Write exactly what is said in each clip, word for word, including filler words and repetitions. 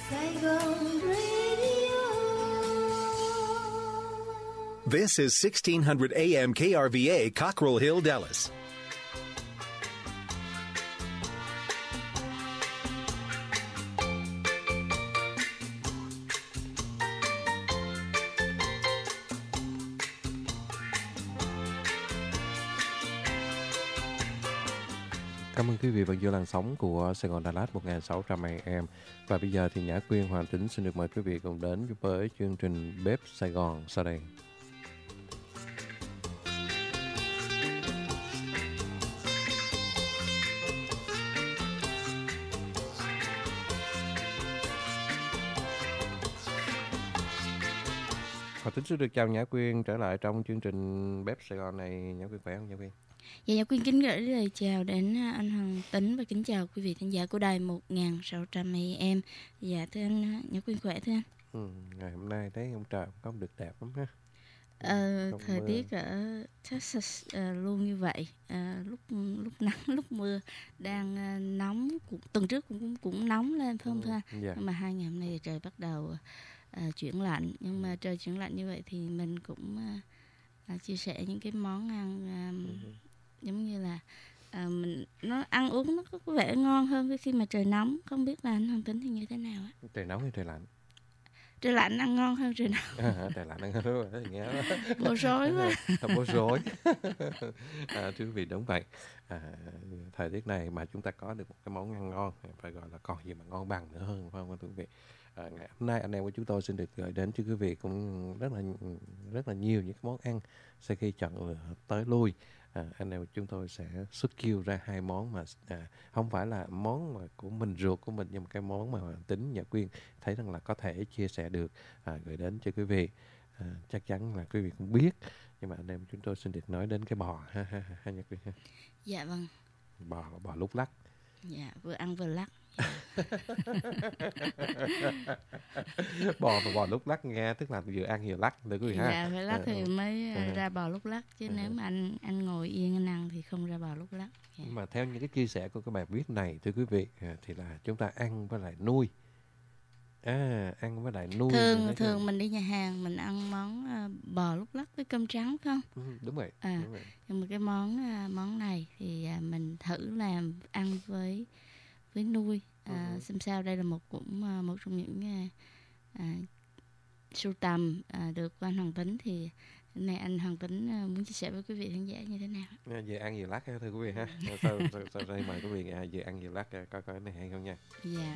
Saigon Radio. This is sixteen hundred A M K R V A, Cockrell Hill, Dallas. Cảm ơn quý vị vẫn giữ làn sóng của Sài Gòn Đà Lạt một nghìn sáu trăm A M. Và bây giờ thì Nhã Quyên, Hoàng Tính xin được mời quý vị cùng đến với chương trình Bếp Sài Gòn sau đây. Hoàng Tính xin được chào Nhã Quyên trở lại trong chương trình Bếp Sài Gòn này. Nhã Quyên khỏe không Nhã Quyên? Dạ, Nhã Quyên kính gửi lời chào đến anh Hoàng Tính và kính chào quý vị khán giả của đài một nghìn sáu trăm A M. Dạ thưa anh, Nhã Quyên khỏe thưa anh. Ừ, ngày hôm nay thấy ông trời không được đẹp lắm ha. Ờ, thời mưa. Tiết ở Texas uh, luôn như vậy, uh, lúc lúc nắng lúc mưa, đang uh, nóng, cũng, tuần trước cũng cũng nóng lên phải không thưa anh? Ừ, yeah. Nhưng mà hai ngày hôm nay trời bắt đầu uh, chuyển lạnh, nhưng mà trời chuyển lạnh như vậy thì mình cũng uh, uh, chia sẻ những cái món ăn uh, ừ. giống như là uh, mình nó ăn uống nó có vẻ ngon hơn với khi mà trời nóng. Không biết là anh Hoàng Tính thì như thế nào á? Trời nóng hay trời lạnh? Trời lạnh ăn ngon hơn trời nóng. À, trời lạnh ăn ngon hơn rồi, nghe đó. Bối rối quá. Bối rối. À, thưa quý vị, đúng vậy. À, thời tiết này mà chúng ta có được một cái món ăn ngon, phải gọi là còn gì mà ngon bằng nữa hơn, phải không thưa quý vị? À, ngày hôm nay anh em của chúng tôi xin được gửi đến cho quý vị cũng rất là rất là nhiều những cái món ăn sau khi chọn lựa tới lui. À, anh em chúng tôi sẽ xuất chiêu ra hai món mà à, không phải là món mà của mình ruột của mình, nhưng mà cái món mà Tính Nhã Quyên thấy rằng là có thể chia sẻ được, à, gửi đến cho quý vị. À, chắc chắn là quý vị cũng biết, nhưng mà anh em chúng tôi xin được nói đến cái bò ha ha ha Nhã Quyên ha. Dạ vâng. Bò bò lúc lắc. Dạ, vừa ăn vừa lắc. Bò và bò lúc lắc nghe tức là vừa ăn vừa lắc được quý vị ha. Dạ, phải lắc thì mới à, ra bò lúc lắc, chứ à, nếu mà anh anh ngồi yên anh ăn thì không ra bò lúc lắc. Dạ. Nhưng mà theo những cái chia sẻ của các bài viết này thưa quý vị, thì là chúng ta ăn với lại nuôi. À, ăn với lại nuôi. Thường thường mình đi nhà hàng mình ăn món uh, bò lúc lắc với cơm trắng phải không? Ừ, đúng rồi. À, đúng rồi. Nhưng mà cái món uh, món này thì uh, mình thử làm ăn với với nuôi. À, uh-huh. Xem sao, đây là một cũng uh, một trong những uh, uh, sưu tầm uh, được của anh Hoàng Tính, thì này anh Hoàng Tính uh, muốn chia sẻ với quý vị khán giả như thế nào? À, về ăn nhiều lắc ha thưa quý vị ha. Sau sau, sau đây mời quý vị à, về ăn nhiều lắc coi coi cái này hay không nha. Dạ.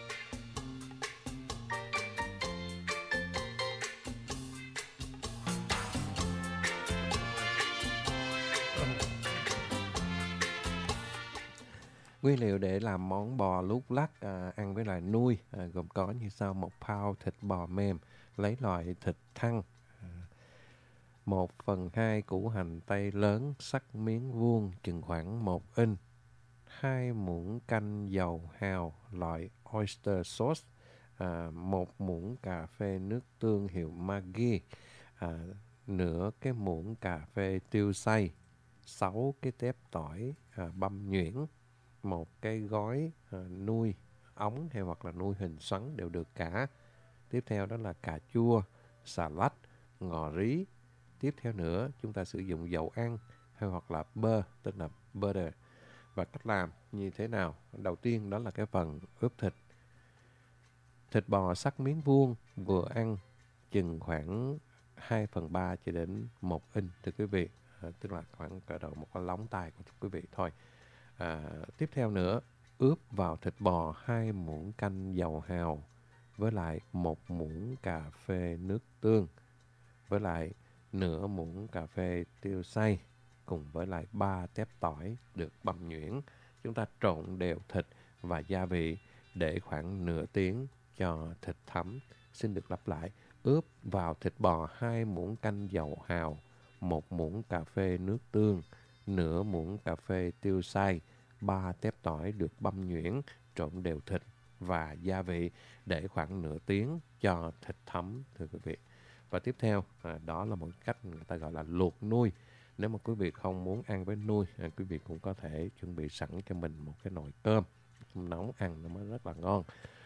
Nguyên liệu để làm món bò lúc lắc à, ăn với lại nuôi à, gồm có như sau: một pound thịt bò mềm lấy loại thịt thăn, à, một phần hai củ hành tây lớn sắc miếng vuông chừng khoảng một inch, hai muỗng canh dầu hào loại oyster sauce, à, một muỗng cà phê nước tương hiệu Maggi, à, nửa cái muỗng cà phê tiêu xay, sáu cái tép tỏi à, băm nhuyễn, một cái gói à, nuôi ống hay hoặc là nuôi hình xoắn đều được cả. Tiếp theo đó là cà chua, xà lách, ngò rí. Tiếp theo nữa chúng ta sử dụng dầu ăn hay hoặc là bơ, tức là butter. Và cách làm như thế nào? Đầu tiên đó là cái phần ướp thịt. Thịt bò cắt miếng vuông vừa ăn chừng khoảng hai phần ba cho đến một inch thưa quý vị, à, tức là khoảng cỡ đầu một cái lóng tay của quý vị thôi. À, tiếp theo nữa, ướp vào thịt bò hai muỗng canh dầu hào với lại một muỗng cà phê nước tương với lại nửa muỗng cà phê tiêu xay cùng với lại ba tép tỏi được băm nhuyễn. Chúng ta trộn đều thịt và gia vị để khoảng nửa tiếng cho thịt thấm. Xin được lặp lại: ướp vào thịt bò hai muỗng canh dầu hào, một muỗng cà phê nước tương, nửa muỗng cà phê tiêu xay, ba tép tỏi được băm nhuyễn, trộn đều thịt và gia vị để khoảng nửa tiếng cho thịt thấm thưa quý vị. Và tiếp theo à, đó là một cách người ta gọi là luộc nuôi. Nếu mà quý vị không muốn ăn với nuôi, à, quý vị cũng có thể chuẩn bị sẵn cho mình một cái nồi cơm nóng ăn nó mới rất là ngon.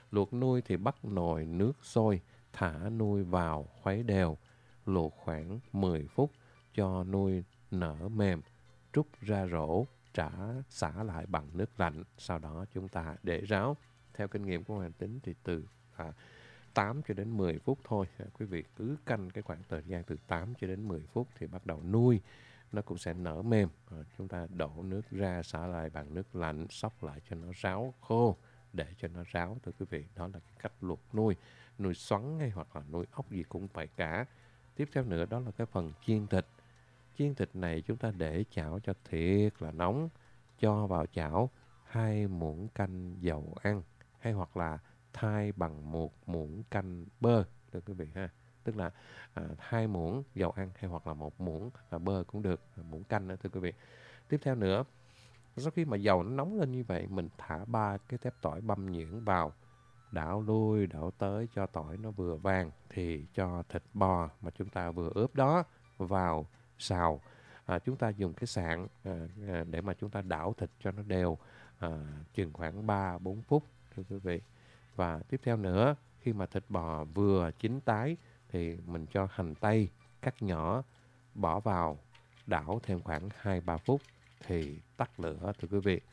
Luộc nuôi thì bắt nồi nước sôi, thả nuôi vào khuấy đều, luộc khoảng mười phút cho nuôi nở mềm, trút ra rổ, trả xả lại bằng nước lạnh. Sau đó chúng ta để ráo. Theo kinh nghiệm của Hoàng Tính thì từ à, tám cho đến mười phút thôi. À, quý vị cứ canh cái khoảng thời gian từ tám cho đến mười phút thì bắt đầu nuôi nó cũng sẽ nở mềm. À, chúng ta đổ nước ra, xả lại bằng nước lạnh, xóc lại cho nó ráo khô, để cho nó ráo. Thưa quý vị, đó là cái cách luộc nuôi. Nuôi xoắn hay hoặc là nuôi ốc gì cũng vậy cả. Tiếp theo nữa đó là cái phần chiên thịt. Chiên thịt này chúng ta để chảo cho thiệt là nóng, cho vào chảo hai muỗng canh dầu ăn hay hoặc là thay bằng một muỗng canh bơ, thưa quý vị ha. Tức là à, hai muỗng dầu ăn hay hoặc là một muỗng à, bơ cũng được, à, muỗng canh đó thưa quý vị. Tiếp theo nữa, sau khi mà dầu nó nóng lên như vậy, mình thả ba cái tép tỏi băm nhuyễn vào, đảo lui đảo tới cho tỏi nó vừa vàng thì cho thịt bò mà chúng ta vừa ướp đó vào xào. À, chúng ta dùng cái sạn à, à, để mà chúng ta đảo thịt cho nó đều à, chừng khoảng ba bốn phút thưa quý vị. Và tiếp theo nữa, khi mà thịt bò vừa chín tái thì mình cho hành tây cắt nhỏ bỏ vào, đảo thêm khoảng hai ba phút thì tắt lửa thưa quý vị.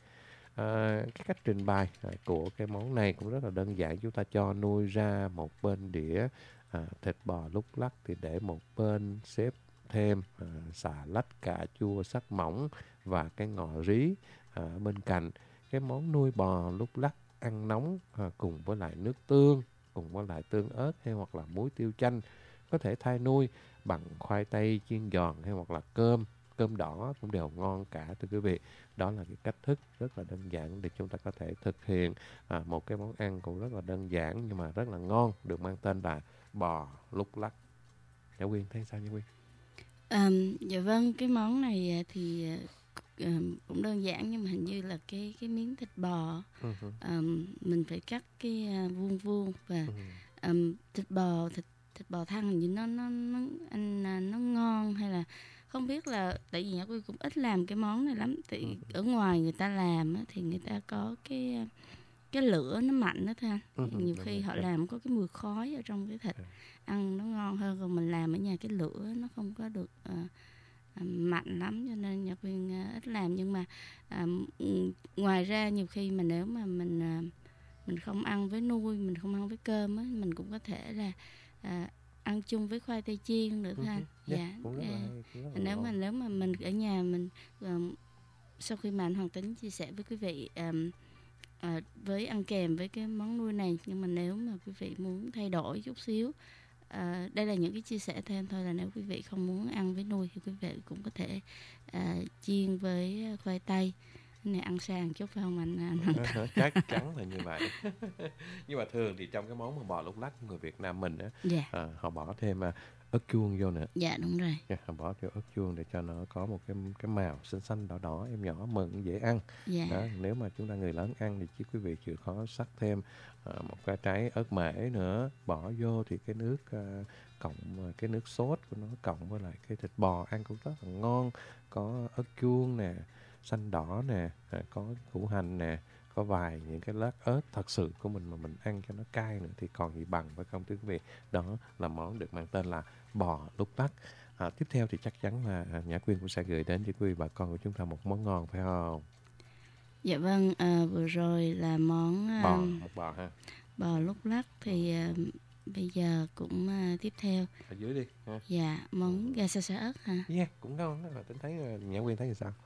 À, cái cách trình bày à, của cái món này cũng rất là đơn giản. Chúng ta cho nuôi ra một bên đĩa, à, thịt bò lúc lắc thì để một bên, xếp thêm à, xà lách, cà chua sắc mỏng và cái ngò rí à, bên cạnh. Cái món nuôi bò lúc lắc ăn nóng à, cùng với lại nước tương, cùng với lại tương ớt hay hoặc là muối tiêu chanh. Có thể thay nuôi bằng khoai tây chiên giòn hay hoặc là cơm, cơm đỏ cũng đều ngon cả thưa quý vị. Đó là cái cách thức rất là đơn giản để chúng ta có thể thực hiện à, một cái món ăn cũng rất là đơn giản nhưng mà rất là ngon, được mang tên là bò lúc lắc. Nhã Quyên thấy sao Nhã Quyên? Um, dạ vâng, cái món này thì um, cũng đơn giản nhưng mà hình như là cái cái miếng thịt bò uh-huh. um, mình phải cắt cái uh, vuông vuông và uh-huh. um, thịt bò thịt thịt bò thăn hình như nó nó nó anh nó ngon hay là không biết, là tại vì Nhã Quyên cũng ít làm cái món này lắm. Tại uh-huh. ở ngoài người ta làm á, thì người ta có cái cái lửa nó mạnh đó thôi anh. Uh-huh. Nhiều khi họ làm có cái mùi khói ở trong cái thịt, ăn nó ngon hơn. Còn mình làm ở nhà cái lửa nó không có được uh, mạnh lắm, cho nên Nhã Quyên uh, ít làm. Nhưng mà uh, ngoài ra nhiều khi mà nếu mà mình uh, mình không ăn với nuôi, mình không ăn với cơm á, mình cũng có thể là uh, ăn chung với khoai tây chiên nữa thôi anh. Yeah, dạ cũng rất là hay, cũng rất là nếu ngon. mà nếu mà mình ở nhà mình uh, sau khi mà anh Hoàng Tính chia sẻ với quý vị um, À, với ăn kèm với cái món nuôi này, nhưng mà nếu mà quý vị muốn thay đổi chút xíu, à, đây là những cái chia sẻ thêm thôi, là nếu quý vị không muốn ăn với nuôi thì quý vị cũng có thể à, chiên với khoai tây. Cái này ăn sang chút phải không anh? anh Chắc chắn là như vậy. Nhưng mà thường thì trong cái món mà bò lúc lắc của người Việt Nam mình á, dạ. à, họ bỏ thêm uh, ớt chuông vô nữa. Dạ đúng rồi. Yeah, họ bỏ thêm ớt chuông để cho nó có một cái cái màu xanh xanh đỏ đỏ, em nhỏ mừng dễ ăn. Dạ. Đó, nếu mà chúng ta người lớn ăn thì chứ quý vị chịu khó sắc thêm uh, một cái trái ớt mễ nữa bỏ vô thì cái nước uh, cộng uh, cái nước sốt của nó cộng với lại cái thịt bò ăn cũng rất là ngon. Có ớt chuông nè, xanh đỏ nè, à, có củ hành nè, có vài những cái lát ớt thật sự của mình mà mình ăn cho nó cay nữa thì còn gì bằng, phải không thưa quý vị? Đó là món được mang tên là bò lúc lắc. À, tiếp theo thì chắc chắn là Nhã Quyên cũng sẽ gửi đến cho quý vị bà con của chúng ta một món ngon phải không? Dạ vâng, à, vừa rồi là món uh, bò, một bò ha. Bò lúc lắc thì uh, bây giờ cũng uh, tiếp theo. Ở dưới đi. Ha. Dạ, món gà xào xả ớt hả? Yeah, cũng ngon đó. Tính thấy Nhã Quyên thấy thì sao?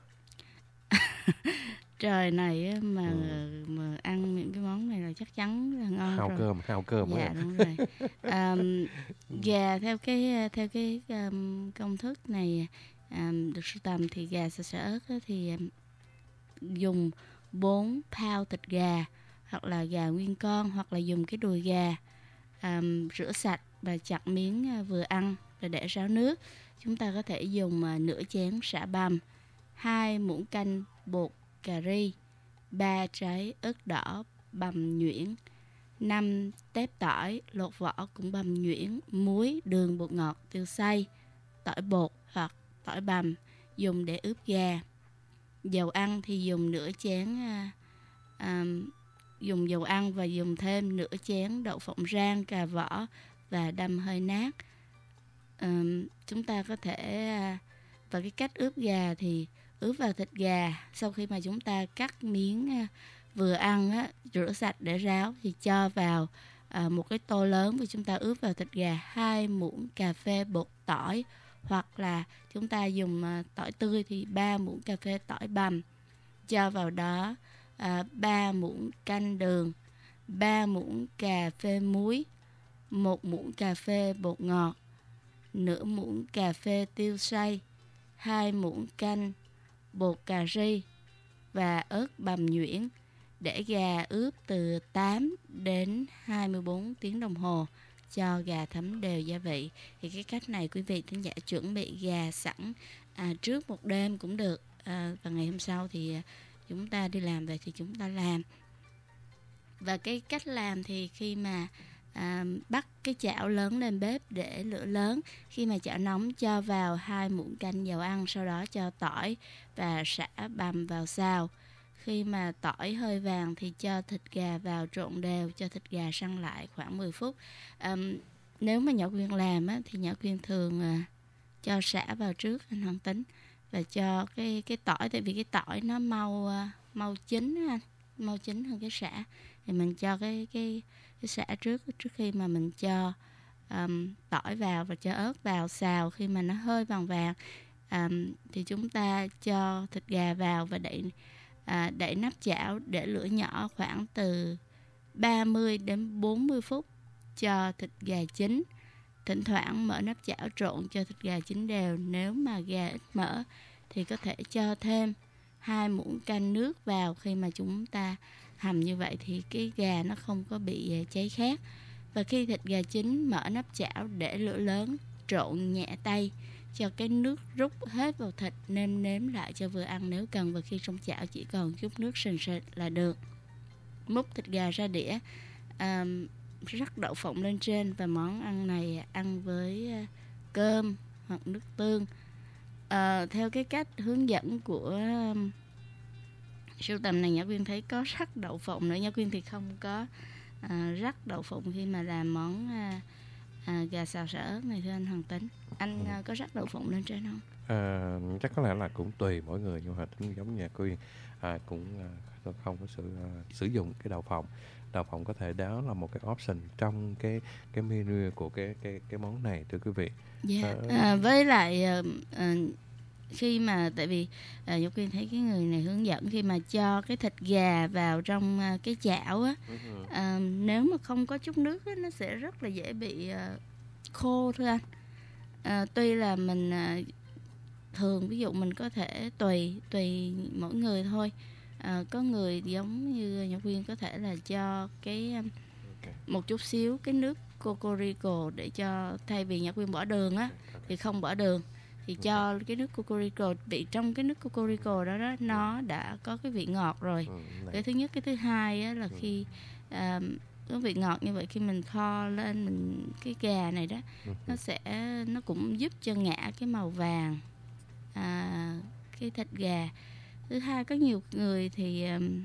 Trời này mà ừ. mà ăn những cái món này là chắc chắn là ngon hao rồi. cơm hao cơm dạ đúng rồi. um, gà theo cái theo cái um, công thức này um, được sưu tầm thì gà xào xả ớt thì um, dùng bốn pound thịt gà hoặc là gà nguyên con, hoặc là dùng cái đùi gà um, rửa sạch và chặt miếng uh, vừa ăn và để ráo nước. Chúng ta có thể dùng uh, nửa chén sả băm, hai muỗng canh bột cà ri, ba trái ớt đỏ bằm nhuyễn, năm tép tỏi lột vỏ cũng bằm nhuyễn, muối, đường, bột ngọt, tiêu xay, tỏi bột hoặc tỏi bằm dùng để ướp gà. Dầu ăn thì dùng nửa chén à, à, dùng dầu ăn và dùng thêm nửa chén đậu phộng rang, cà vỏ và đâm hơi nát. Um, chúng ta có thể và cái cách ướp gà thì ướp vào thịt gà. Sau khi mà chúng ta cắt miếng vừa ăn á, rửa sạch để ráo thì cho vào à, một cái tô lớn và chúng ta ướp vào thịt gà hai muỗng cà phê bột tỏi, hoặc là chúng ta dùng à, tỏi tươi thì ba muỗng cà phê tỏi bằm. Cho vào đó à, ba muỗng canh đường, ba muỗng cà phê muối, một muỗng cà phê bột ngọt, nửa muỗng cà phê tiêu xay, hai muỗng canh bột cà ri và ớt bằm nhuyễn. Để gà ướp từ tám đến hai mươi bốn tiếng đồng hồ cho gà thấm đều gia vị. Thì cái cách này quý vị thính giả chuẩn bị gà sẵn à, trước một đêm cũng được, à, và ngày hôm sau thì à, chúng ta đi làm về thì chúng ta làm. Và cái cách làm thì khi mà à, bắt cái chảo lớn lên bếp để lửa lớn, khi mà chảo nóng cho vào hai muỗng canh dầu ăn, sau đó cho tỏi và sả bằm vào xào. Khi mà tỏi hơi vàng thì cho thịt gà vào trộn đều, cho thịt gà săn lại khoảng mười phút. À, nếu mà Nhỏ Quyên làm á, thì Nhỏ Quyên thường à, cho sả vào trước, anh Hoàng Tính, và cho cái cái tỏi, tại vì cái tỏi nó mau à, mau chín anh, mau chín hơn cái sả. Thì mình cho cái cái cái sả trước trước khi mà mình cho um, tỏi vào và cho ớt vào xào. Khi mà nó hơi vàng vàng um, thì chúng ta cho thịt gà vào và đậy à, đậy nắp chảo để lửa nhỏ khoảng từ ba mươi đến bốn mươi phút cho thịt gà chín. Thỉnh thoảng mở nắp chảo trộn cho thịt gà chín đều. Nếu mà gà ít mỡ thì có thể cho thêm hai muỗng canh nước vào. Khi mà chúng ta hầm như vậy thì cái gà nó không có bị cháy khét. Và khi thịt gà chín, mở nắp chảo để lửa lớn, trộn nhẹ tay cho cái nước rút hết vào thịt, nêm nếm lại cho vừa ăn nếu cần. Và khi trong chảo chỉ còn chút nước sền sệt là được. Múc thịt gà ra đĩa, à, rắc đậu phộng lên trên. Và món ăn này ăn với cơm hoặc nước tương, à, theo cái cách hướng dẫn của sưu tầm này. Nhỏ Quyên thấy có rắc đậu phộng nữa. Nhỏ Quyên thì không có à, rắc đậu phộng khi mà làm món à, à, gà xào sả ớt này, thưa anh Hoàng Tính. Anh à, có rắc đậu phộng lên trên không? À, chắc có lẽ là cũng tùy mỗi người, nhưng mà tính giống như Quyên à, cũng à, không có sự à, sử dụng cái đậu phộng. Đậu phộng có thể đó là một cái option trong cái cái menu của cái cái cái món này, thưa quý vị. Dạ. À, À, với lại à, à, khi mà tại vì à, Nhỏ Quyên thấy cái người này hướng dẫn khi mà cho cái thịt gà vào trong à, cái chảo á, à, nếu mà không có chút nước á, nó sẽ rất là dễ bị à, khô, thưa anh. À, tuy là mình à, thường ví dụ mình có thể tùy tùy mỗi người thôi. À, có người giống như Nhỏ Quyên có thể là cho cái okay. một chút xíu cái nước cocorico để cho, thay vì Nhỏ Quyên bỏ đường á, okay. thì không bỏ đường thì okay. cho cái nước cocorico, vị trong cái nước cocorico đó đó nó đã có cái vị ngọt rồi. Ừ, cái thứ nhất. Cái thứ hai á, là ừ. khi à, có vị ngọt như vậy, khi mình kho lên mình cái gà này đó, ừ. nó sẽ nó cũng giúp cho ngả cái màu vàng à, cái thịt gà. Thứ hai, có nhiều người thì um,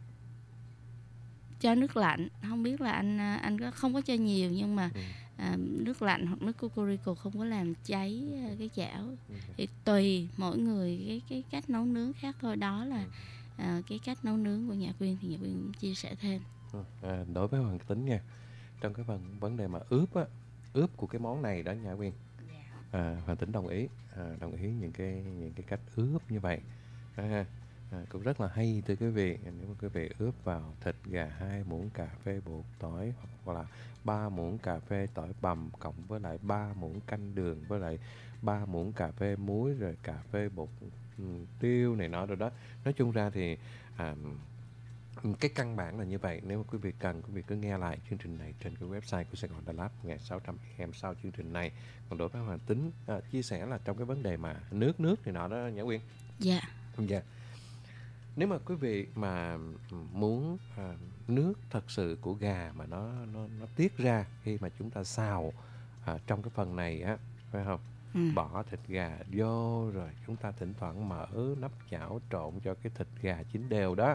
cho nước lạnh, không biết là anh anh có không có cho nhiều, nhưng mà ừ. uh, nước lạnh hoặc nước cocorico không có làm cháy uh, cái chảo. Ừ. Thì tùy mỗi người cái cái cách nấu nướng khác thôi. Đó là uh, cái cách nấu nướng của Nhà Quyên thì Nhà Quyên chia sẻ thêm. À, đối với Hoàng Tính nha, trong cái phần vấn đề mà ướp á, ướp của cái món này đó Nhà Quyên, à, Hoàng Tính đồng ý, à, đồng ý những cái những cái cách ướp như vậy. À, à, cũng rất là hay thưa quý vị. Nếu mà quý vị ướp vào thịt gà hai muỗng cà phê bột tỏi, hoặc là ba muỗng cà phê tỏi bằm cộng với lại ba muỗng canh đường, với lại ba muỗng cà phê muối, rồi cà phê bột um, tiêu này nọ rồi đó. Nói chung ra thì à, cái căn bản là như vậy. Nếu mà quý vị cần, quý vị cứ nghe lại chương trình này trên cái website của Sài Gòn Đà Lạt một nghìn sáu trăm a em sau chương trình này. Còn đối với Hoàng Tính à, chia sẻ là trong cái vấn đề mà nước nước thì nọ đó Nhã Quyên. Dạ. Dạ. Nếu mà quý vị mà muốn à, nước thật sự của gà mà nó nó nó tiết ra khi mà chúng ta xào à, trong cái phần này á, phải không? Ừ. Bỏ thịt gà vô rồi chúng ta thỉnh thoảng mở nắp chảo trộn cho cái thịt gà chín đều đó.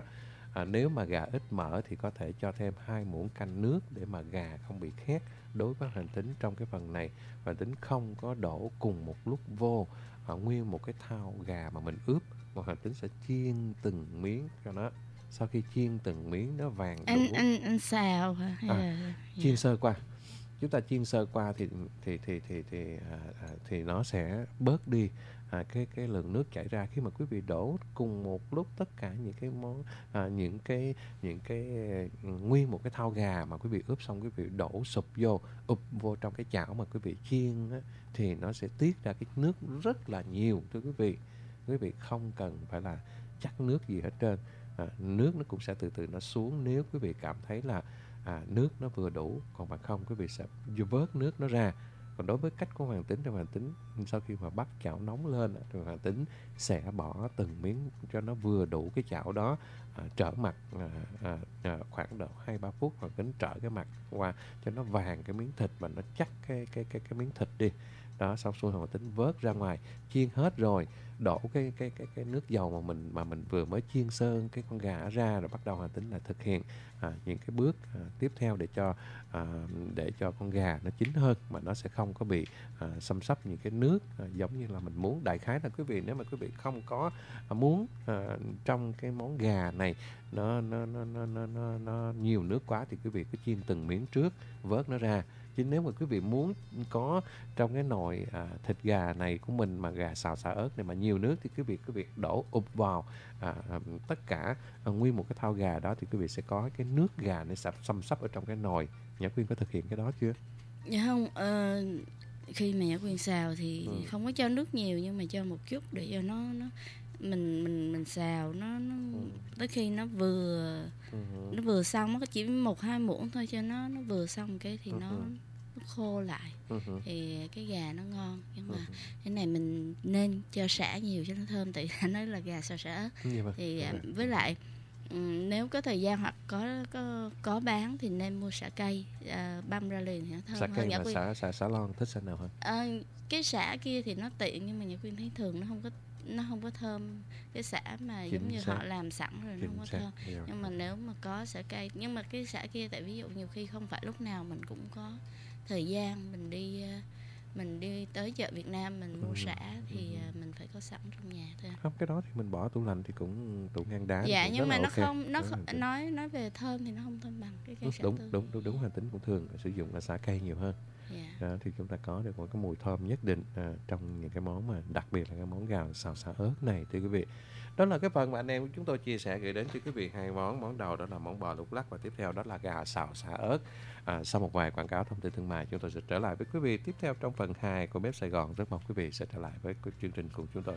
À, nếu mà gà ít mỡ thì có thể cho thêm hai muỗng canh nước để mà gà không bị khét. Đối với Hoàng Tính trong cái phần này, Hoàng Tính không có đổ cùng một lúc vô à, nguyên một cái thau gà mà mình ướp, mà Hoàng Tính sẽ chiên từng miếng cho nó. Sau khi chiên từng miếng nó vàng đủ. Anh anh anh xào hả? Hay À, là... chiên sơ qua. Chúng ta chiên sơ qua thì thì thì thì thì à, à, thì nó sẽ bớt đi à, cái cái lượng nước chảy ra. Khi mà quý vị đổ cùng một lúc tất cả những cái món à, những cái những cái nguyên một cái thau gà mà quý vị ướp xong, quý vị đổ sụp vô ụp vô trong cái chảo mà quý vị chiên á, thì nó sẽ tiết ra cái nước rất là nhiều thưa quý vị. Quý vị không cần phải là chắc nước gì hết trơn. À, nước nó cũng sẽ từ từ nó xuống nếu quý vị cảm thấy là à, nước nó vừa đủ, còn bằng không quý vị sẽ vớt nước nó ra. Còn đối với cách của Hoàng Tính thì Hoàng Tính sau khi mà bắt chảo nóng lên thì Hoàng Tính sẽ bỏ từng miếng cho nó vừa đủ cái chảo đó, à, trở mặt à, à, à, khoảng độ hai ba phút. Hoàng Tính trở cái mặt qua cho nó vàng cái miếng thịt và nó chắc cái cái cái cái miếng thịt đi. Đó, xong xuôi Hoàng Tính vớt ra ngoài, chiên hết rồi, đổ cái cái cái cái nước dầu mà mình mà mình vừa mới chiên sơn cái con gà ra, rồi bắt đầu Hoàng Tính là thực hiện à, những cái bước à, tiếp theo để cho à, để cho con gà nó chín hơn mà nó sẽ không có bị à, xâm xấp những cái nước à, giống như là mình muốn. Đại khái là quý vị nếu mà quý vị không có à, muốn à, trong cái món gà này nó nó nó nó nó nó, nó nhiều nước quá thì quý vị cứ chiên từng miếng trước, vớt nó ra. Chứ nếu mà quý vị muốn có trong cái nồi à, thịt gà này của mình mà gà xào xả ớt này mà nhiều nước thì quý vị quý vị đổ ụp vào à, à, tất cả à, nguyên một cái thau gà đó thì quý vị sẽ có cái nước gà nó sắp xăm sắp ở trong cái nồi. Nhã Quyên có thực hiện cái đó chưa? Dạ không, ờ, khi mà Nhã Quyên xào thì ừ. không có cho nước nhiều nhưng mà cho một chút để cho nó nó mình mình mình xào nó nó ừ. tới khi nó vừa ừ. nó vừa xong, nó chỉ một hai muỗng thôi cho nó nó vừa xong cái thì ừ. nó nó khô lại ừ. thì cái gà nó ngon. Nhưng mà ừ. cái này mình nên cho sả nhiều cho nó thơm, tại vì nói là gà xào sả ớt ừ. thì ừ. với lại nếu có thời gian hoặc có có có bán thì nên mua sả cây à, băm ra liền thì nó thơm sả hơn. Cây và xả xả xả lon thích xả nào hơn? À, cái sả kia thì nó tiện nhưng mà Nhã Quyên thấy thường nó không có nó không có thơm. Cái sả mà chính giống như xác. Họ làm sẵn rồi chính nó không có xác. Thơm. Yeah. Nhưng mà nếu mà có sả cây, nhưng mà cái sả kia tại ví dụ nhiều khi không phải lúc nào mình cũng có thời gian mình đi mình đi tới chợ Việt Nam mình mua ừ. sả thì ừ. mình phải có sẵn trong nhà thôi. Không, cái đó thì mình bỏ tủ lạnh thì cũng tủ ngăn đá. Dạ nhưng mà nó okay. không nó không, nói nói về thơm thì nó không thơm bằng cái cây sả đúng, tươi. Đúng đúng đúng Hoàng Tính cũng thường sử dụng là sả cây nhiều hơn. Yeah. Đó, thì chúng ta có được một cái mùi thơm nhất định à, trong những cái món mà đặc biệt là cái món gà xào xả ớt này thưa quý vị. Đó là cái phần mà anh em của chúng tôi chia sẻ gửi đến cho quý vị hai món. Món đầu đó là món bò lúc lắc và tiếp theo đó là gà xào xả ớt. À, sau một vài quảng cáo thông tin thương mại chúng tôi sẽ trở lại với quý vị tiếp theo trong phần hai của Bếp Sài Gòn. Rất mong quý vị sẽ trở lại với chương trình cùng chúng tôi.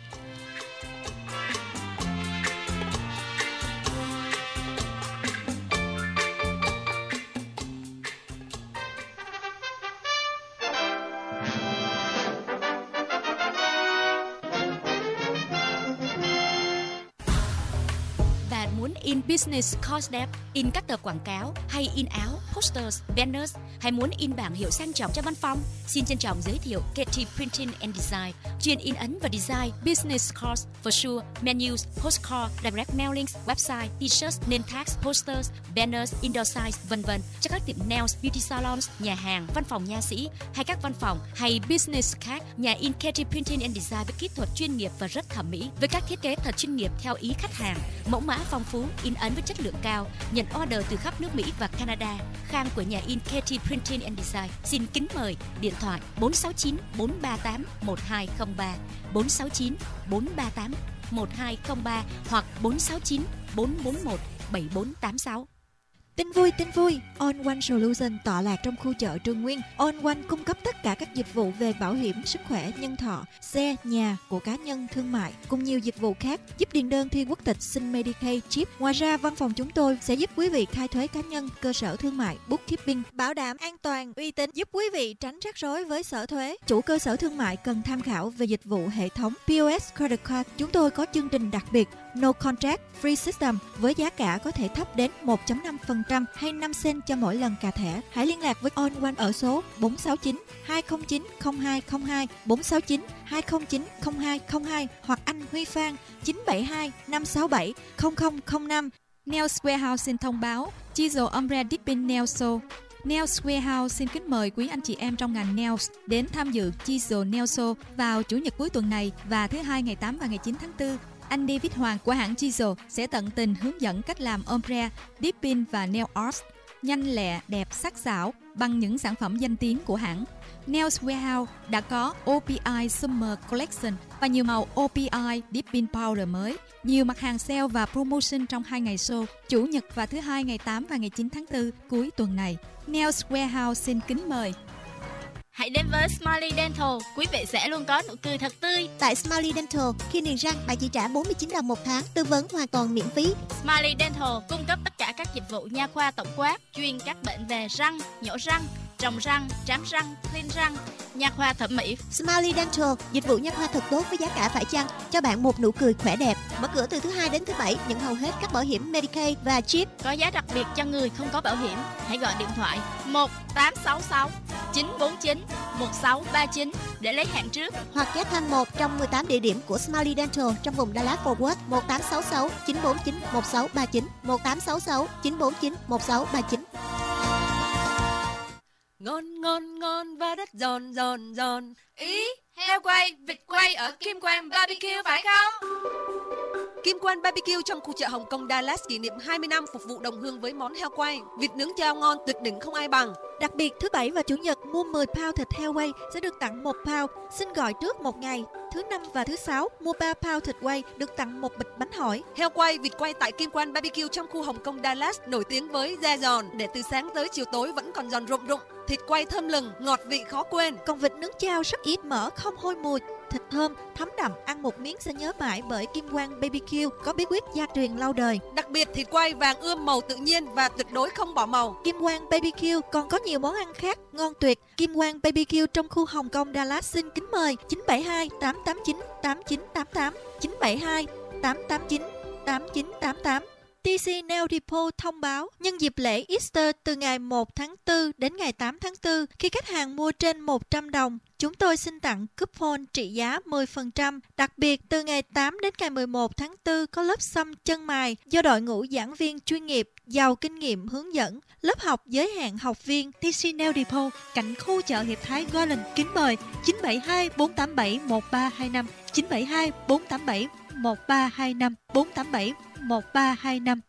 In business card đẹp, in các tờ quảng cáo hay in áo, posters, banners hay muốn in bảng hiệu sang trọng cho văn phòng? Xin trân trọng giới thiệu Katie Printing and Design, chuyên in ấn và design business cards, brochure, menus, postcard, direct mailings, website, t-shirts, name tags, posters, banners, indoor size, vân vân cho các tiệm nails, beauty salons, nhà hàng, văn phòng nha sĩ hay các văn phòng hay business card. Nhà in Katie Printing and Design với kỹ thuật chuyên nghiệp và rất thẩm mỹ với các thiết kế thật chuyên nghiệp theo ý khách hàng, mẫu mã phong phú, in ấn với chất lượng cao, nhận order từ khắp nước Mỹ và Canada. Khang của nhà in Katie Printing and Design xin kính mời điện thoại bốn sáu chín bốn ba tám một hai không ba, bốn sáu chín bốn ba tám một hai không ba hoặc bốn sáu chín bốn bốn một bảy bốn tám sáu. Tin vui, tin vui! On One Solution tọa lạc trong khu chợ Trường Nguyên. On One cung cấp tất cả các dịch vụ về bảo hiểm sức khỏe, nhân thọ, xe, nhà của cá nhân, thương mại cùng nhiều dịch vụ khác, giúp điền đơn thi quốc tịch, xin Medicaid, chip. Ngoài ra, văn phòng chúng tôi sẽ giúp quý vị khai thuế cá nhân, cơ sở thương mại, bookkeeping, bảo đảm an toàn, uy tín, giúp quý vị tránh rắc rối với sở thuế. Chủ cơ sở thương mại cần tham khảo về dịch vụ hệ thống pê ô ét Credit Card. Chúng tôi có chương trình đặc biệt No Contract Free System với giá cả có thể thấp đến một phẩy năm phần trăm hay năm cent cho mỗi lần cà thẻ. Hãy liên lạc với On One ở số bốn sáu chín hai không chín không hai không hai, bốn sáu chín hai không chín không hai không hai hoặc anh Huy Phan chín bảy hai năm sáu bảy không không không năm. Nails Warehouse xin thông báo Chisel Ombre Dipping Nail Show. Nails Warehouse xin kính mời quý anh chị em trong ngành nails đến tham dự Chisel Nail Show vào Chủ nhật cuối tuần này và thứ hai ngày tám và ngày chín tháng tư. Anh David Hoàng của hãng Chisel sẽ tận tình hướng dẫn cách làm ombre, dipping và nail art nhanh lẹ, đẹp, sắc sảo bằng những sản phẩm danh tiếng của hãng. Nails Warehouse đã có o pê i Summer Collection và nhiều màu o pê i Dipping Powder mới. Nhiều mặt hàng sale và promotion trong hai ngày show, Chủ nhật và thứ hai ngày tám và ngày chín tháng tư cuối tuần này. Nails Warehouse xin kính mời. Hãy đến với Smiley Dental, quý vị sẽ luôn có nụ cười thật tươi. Tại Smiley Dental, khi niềng răng bạn chỉ trả bốn mươi chín đồng một tháng, tư vấn hoàn toàn miễn phí. Smiley Dental cung cấp tất cả các dịch vụ nha khoa tổng quát, chuyên các bệnh về răng, nhổ răng, trồng răng, trám răng, clean răng, nha khoa thẩm mỹ. Smiley Dental, dịch vụ nha khoa thật tốt với giá cả phải chăng, cho bạn một nụ cười khỏe đẹp. Mở cửa từ thứ hai đến thứ bảy, nhận hầu hết các bảo hiểm Medicaid và Chip. Có giá đặc biệt cho người không có bảo hiểm. Hãy gọi điện thoại một tám sáu sáu chín bốn chín một sáu ba chín để lấy hẹn trước, hoặc ghé thăm một trong mười tám địa điểm của Smiley Dental trong vùng Dallas Fort Worth. Một tám sáu sáu chín bốn chín một sáu ba chín một tám sáu sáu chín bốn chín một sáu ba chín. Ngon ngon ngon và rất giòn giòn giòn. Ý, heo quay, vịt quay ở Kim Quan bê bê kiu phải không? Kim Quan bê bê kiu trong khu chợ Hồng Kông Dallas kỷ niệm hai mươi năm phục vụ đồng hương với món heo quay, vịt nướng chao ngon tuyệt đỉnh không ai bằng. Đặc biệt thứ bảy và chủ nhật mua mười pound thịt heo quay sẽ được tặng một pound. Xin gọi trước một ngày. Thứ năm và thứ sáu mua ba pound thịt quay được tặng một bịch bánh hỏi. Heo quay, vịt quay tại Kim Quan bê bê kiu trong khu Hồng Kông Dallas nổi tiếng với da giòn, để từ sáng tới chiều tối vẫn còn giòn rụng rụng. Thịt quay thơm lừng, ngọt vị khó quên. Còn vịt nướng chao rất ít mỡ, không hôi mùi. Thịt thơm, thấm đậm, ăn một miếng sẽ nhớ mãi, bởi Kim Quan bê bê kiu có bí quyết gia truyền lâu đời. Đặc biệt thịt quay vàng ươm màu tự nhiên và tuyệt đối không bỏ màu. Kim Quan bê bê kiu còn có nhiều món ăn khác ngon tuyệt. Kim Quan bê bê kiu trong khu Hồng Kông Dallas xin kính mời chín bảy hai tám tám chín tám chín tám tám chín bảy hai tám tám chín tám chín tám tám. tê xê Nail Depot thông báo nhân dịp lễ Easter từ ngày một tháng tư đến ngày tám tháng tư, khi khách hàng mua trên một trăm đồng, chúng tôi xin tặng coupon trị giá mười phần trăm. Đặc biệt, từ ngày tám đến ngày mười một tháng tư có lớp xăm chân mày do đội ngũ giảng viên chuyên nghiệp, giàu kinh nghiệm hướng dẫn. Lớp học giới hạn học viên. tê xê Nail Depot, cạnh khu chợ Hiệp Thái Garland, kính mời chín bảy hai bốn tám bảy một ba hai năm chín bảy hai bốn tám bảy một ba hai năm bốn tám bảy một ba hai năm.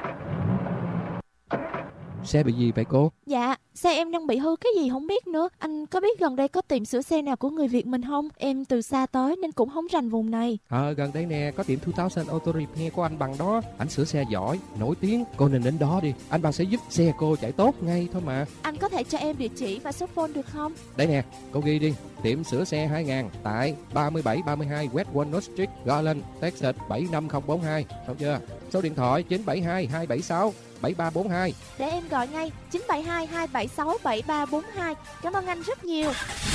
Xe bị gì vậy cô? Dạ, xe em đang bị hư cái gì không biết nữa. Anh có biết gần đây có tiệm sửa xe nào của người Việt mình không? Em từ xa tới nên cũng không rành vùng này. Ờ, gần đây nè, có tiệm hai nghìn Auto Repair của anh Bằng đó. Anh sửa xe giỏi, nổi tiếng. Cô nên đến đó đi. Anh Bằng sẽ giúp xe cô chạy tốt ngay thôi mà. Anh có thể cho em địa chỉ và số phone được không? Đây nè, cô ghi đi. Tiệm sửa xe hai nghìn tại ba mươi bảy ba mươi hai West Walnut Street, Garland, Texas bảy năm không bốn hai. Xong chưa? Số điện thoại chín bảy hai hai bảy sáu bảy ba bốn hai. Để em gọi ngay chín bảy hai hai bảy sáu bảy ba bốn hai. Cảm ơn anh rất nhiều.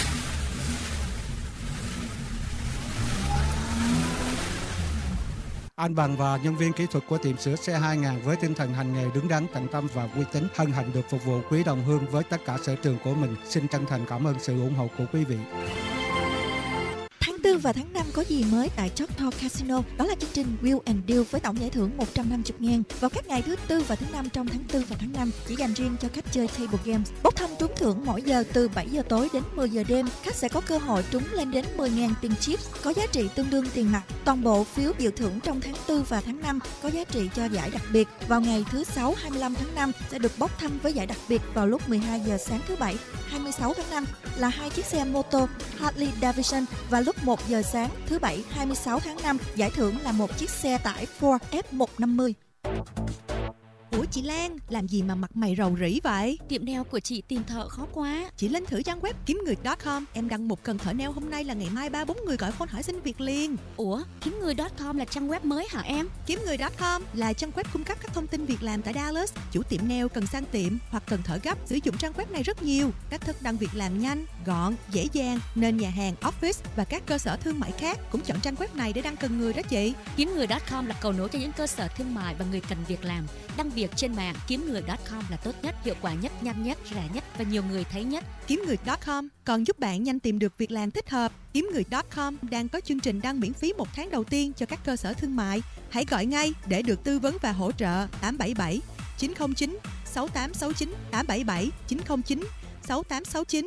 Anh Bằng và nhân viên kỹ thuật của tiệm sửa xe hai nghìn với tinh thần hành nghề đứng đắn, tận tâm và uy tín, hân hạnh được phục vụ quý đồng hương với tất cả sở trường của mình. Xin chân thành cảm ơn sự ủng hộ của quý vị. Tháng tư và tháng năm có gì mới tại Choctaw Casino? Đó là chương trình Wheel and Deal với tổng giải thưởng một trăm năm mươi ngàn vào các ngày thứ tư và thứ năm trong tháng tư và tháng năm, chỉ dành riêng cho khách chơi table games. Bốc thăm trúng thưởng mỗi giờ từ bảy giờ tối đến mười giờ đêm. Khách sẽ có cơ hội trúng lên đến mười ngàn tiền chips có giá trị tương đương tiền mặt. Toàn bộ phiếu dự thưởng trong tháng tư và tháng năm có giá trị cho giải đặc biệt. Vào ngày thứ sáu hai mươi lăm tháng năm sẽ được bốc thăm với giải đặc biệt vào lúc mười hai giờ sáng thứ bảy hai mươi sáu tháng năm là hai chiếc xe mô tô Harley Davidson, và lúc một giờ sáng thứ bảy hai mươi sáu tháng năm giải thưởng là một chiếc xe tải Ford F một trăm năm mươi. Ủa chị Lan, làm gì mà mặt mày rầu rĩ vậy? Tiệm nail của chị tìm thợ khó quá. Chị lên thử trang web kiếm người chấm com. Em đăng một cần thợ nail hôm nay là ngày mai ba bốn người gọi phone hỏi xin việc liền. Ủa, kiếm người chấm com là trang web mới hả em? Kiếm người chấm com là trang web cung cấp các thông tin việc làm tại Dallas. Chủ tiệm nail cần sang tiệm hoặc cần thợ gấp sử dụng trang web này rất nhiều. Cách thức đăng việc làm nhanh, gọn, dễ dàng, nên nhà hàng, office và các cơ sở thương mại khác cũng chọn trang web này để đăng cần người đó chị. Kiếm người chấm com là cầu nối cho những cơ sở thương mại và người cần việc làm đăng việc trên mạng, kiếm người chấm com là tốt nhất, hiệu quả nhất, nhanh nhất, rẻ nhất và nhiều người thấy nhất. Kiếm người chấm com còn giúp bạn nhanh tìm được việc làm thích hợp. Kiếm người chấm com đang có chương trình đăng miễn phí một tháng đầu tiên cho các cơ sở thương mại. Hãy gọi ngay để được tư vấn và hỗ trợ. Tám bảy bảy chín không chín sáu tám sáu chín, tám bảy bảy chín không chín sáu tám sáu chín.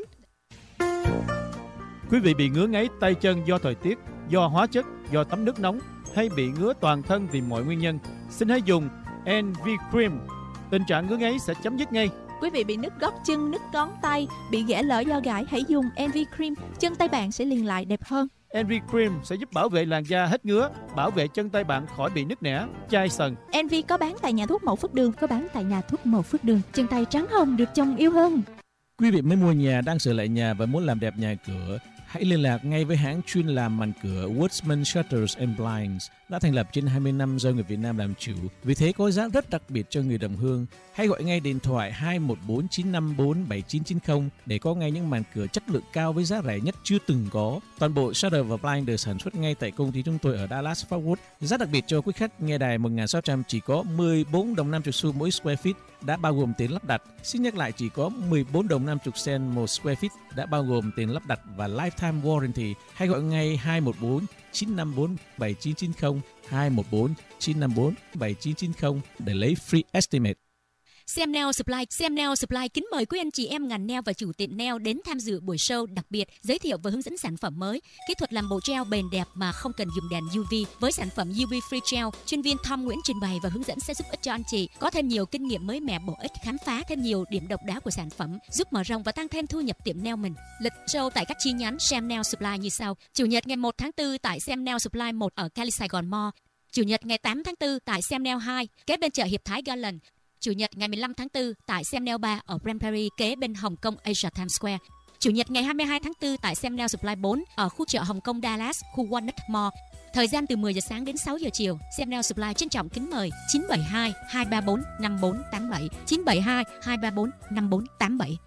Quý vị bị ngứa ngáy tay chân do thời tiết, do hóa chất, do tắm nước nóng hay bị ngứa toàn thân vì mọi nguyên nhân, xin hãy dùng en vê Cream. Tình trạng ngứa ngáy sẽ chấm dứt ngay. Quý vị bị nứt gót chân, nứt ngón tay, bị ghẻ lở do gãi, hãy dùng en vê Cream, chân tay bạn sẽ liền lại đẹp hơn. en vê Cream sẽ giúp bảo vệ làn da hết ngứa, bảo vệ chân tay bạn khỏi bị nứt nẻ, chai sần. en vê có bán tại nhà thuốc Mậu Phước Đường, có bán tại nhà thuốc Mậu Phước Đường. Chân tay trắng hồng được chồng yêu hơn. Quý vị mới mua nhà, đang sửa lại nhà và muốn làm đẹp nhà cửa, hãy liên lạc ngay với hãng chuyên làm màn cửa Woodsman Shutters and Blinds, đã thành lập trên hai mươi năm do người Việt Nam làm chủ. Vì thế có giá rất đặc biệt cho người đồng hương. Hãy gọi ngay điện thoại hai một bốn chín năm bốn bảy chín chín không để có ngay những màn cửa chất lượng cao với giá rẻ nhất chưa từng có. Toàn bộ Shutter và Blind được sản xuất ngay tại công ty chúng tôi ở Dallas Fort Worth. Giá đặc biệt cho quý khách nghe đài một nghìn sáu trăm chỉ có mười bốn đồng năm mươi xu mỗi square feet, đã bao gồm tiền lắp đặt. Xin nhắc lại, chỉ có mười bốn đồng năm mươi cent một square feet, đã bao gồm tiền lắp đặt và lifetime warranty. Hãy gọi ngay hai một bốn chín năm bốn bảy chín chín không, hai một bốn chín năm bốn bảy chín chín không để lấy free estimate. Xem Nail Supply, Xem Nail Supply kính mời quý anh chị em ngành nail và chủ tiệm nail đến tham dự buổi show đặc biệt, giới thiệu và hướng dẫn sản phẩm mới, kỹ thuật làm bộ gel bền đẹp mà không cần dùng đèn u vê. Với sản phẩm u vê Free Gel, chuyên viên Tom Nguyễn trình bày và hướng dẫn sẽ giúp ích cho anh chị có thêm nhiều kinh nghiệm mới mẻ bổ ích, khám phá thêm nhiều điểm độc đáo của sản phẩm, giúp mở rộng và tăng thêm thu nhập tiệm nail mình. Lịch show tại các chi nhánh Xem Nail Supply như sau: Chủ nhật ngày một tháng tư tại Xem Nail Supply một ở Cali Sài Gòn Mall, Chủ nhật ngày tám tháng tư tại Xem Nail hai kế bên chợ Hiệp Thái Garland, Chủ nhật ngày mười lăm tháng tư tại Xem Nail ba ở Grand Prairie kế bên Hồng Kông Asia Times Square, Chủ nhật ngày hai mươi hai tháng tư tại Xem Nail Supply bốn ở khu chợ Hồng Kông Dallas, khu Walnut Mall. Thời gian từ mười giờ sáng đến sáu giờ chiều. Xem Nail Supply trân trọng kính mời chín bảy hai hai ba bốn năm bốn tám bảy, chín bảy hai hai ba bốn năm bốn tám bảy.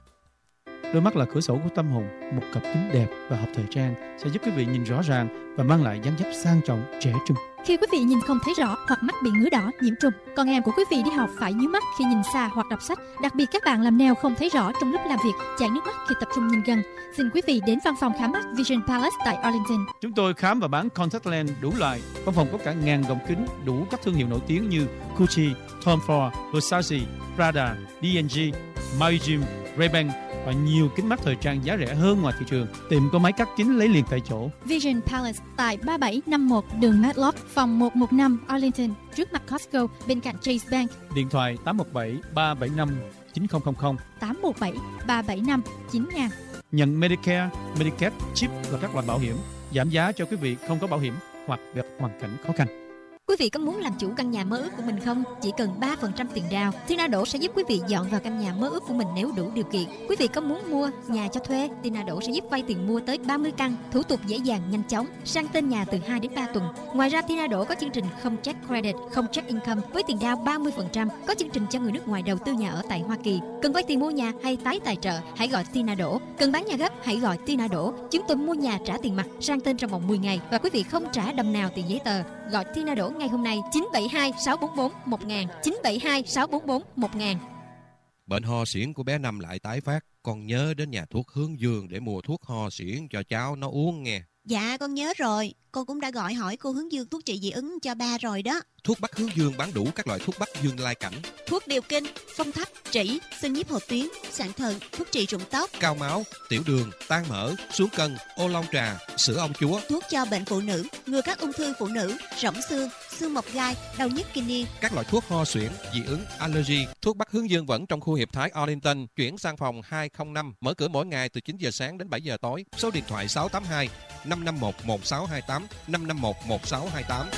Đôi mắt là cửa sổ của tâm hồn, một cặp kính đẹp và hợp thời trang sẽ giúp quý vị nhìn rõ ràng và mang lại dáng dấp sang trọng, trẻ trung. Khi quý vị nhìn không thấy rõ hoặc mắt bị ngứa đỏ, nhiễm trùng, con em của quý vị đi học phải nhíu mắt khi nhìn xa hoặc đọc sách, đặc biệt các bạn làm nail không thấy rõ trong lúc làm việc, chảy nước mắt khi tập trung nhìn gần, xin quý vị đến văn phòng khám mắt Vision Palace tại Arlington. Chúng tôi khám và bán contact lens đủ loại. Văn phòng có cả ngàn gọng kính đủ các thương hiệu nổi tiếng như Gucci, Tom Ford, Versace, Prada, đê and giê, Maui-Jim, Ray-Ban và nhiều kính mắt thời trang giá rẻ hơn ngoài thị trường. Tiệm có máy cắt kính lấy liền tại chỗ. Vision Palace tại ba bảy năm mốt đường Matlock, phòng một một năm Arlington, trước mặt Costco, bên cạnh Chase Bank. Điện thoại tám một bảy ba bảy năm chín không không không, tám một bảy ba bảy năm chín nghìn. Nhận Medicare, Medicaid, chip và các loại bảo hiểm, giảm giá cho quý vị không có bảo hiểm hoặc gặp hoàn cảnh khó khăn. Quý vị có muốn làm chủ căn nhà mơ ước của mình không? Chỉ cần ba phần trăm tiền down, Tinado sẽ giúp quý vị dọn vào căn nhà mơ ước của mình nếu đủ điều kiện. Quý vị có muốn mua nhà cho thuê? Tinado sẽ giúp vay tiền mua tới ba mươi căn, thủ tục dễ dàng nhanh chóng, sang tên nhà từ hai đến ba tuần. Ngoài ra Tinado có chương trình không check credit, không check income với tiền down ba mươi phần trăm, có chương trình cho người nước ngoài đầu tư nhà ở tại Hoa Kỳ. Cần vay tiền mua nhà hay tái tài trợ, hãy gọi Tinado. Cần bán nhà gấp, hãy gọi Tinado. Chúng tôi mua nhà trả tiền mặt, sang tên trong vòng mười ngày và quý vị không trả đồng nào tiền giấy tờ. Gọi Tinado ngay hôm nay chín bảy hai sáu bốn bốn một nghìn, chín bảy hai sáu bốn bốn một nghìn. Bệnh ho suyễn của bé Năm lại tái phát, con nhớ đến nhà thuốc Hướng Dương để mua thuốc ho suyễn cho cháu nó uống nghe. Dạ con nhớ rồi, con cũng đã gọi hỏi cô Hướng Dương thuốc trị dị ứng cho ba rồi đó. Thuốc Bắc Hướng Dương bán đủ các loại thuốc Bắc Dương lai cảnh, thuốc điều kinh, phong thấp, trĩ, xương nhiếp hột tuyến, sạn thận, thuốc trị rụng tóc, cao máu, tiểu đường, tan mỡ, xuống cân, ô long trà, sữa ông chúa, thuốc cho bệnh phụ nữ, ngừa các ung thư phụ nữ, rỗng xương, xương mọc gai, đau nhức kinh niên, các loại thuốc ho suyễn, dị ứng, allergy. Thuốc Bắc Hướng Dương vẫn trong khu Hiệp Thái Arlington, chuyển sang phòng hai không năm, mở cửa mỗi ngày từ chín giờ sáng đến bảy giờ tối. Số điện thoại sáu tám hai năm năm một một sáu hai tám, năm năm một một sáu hai tám.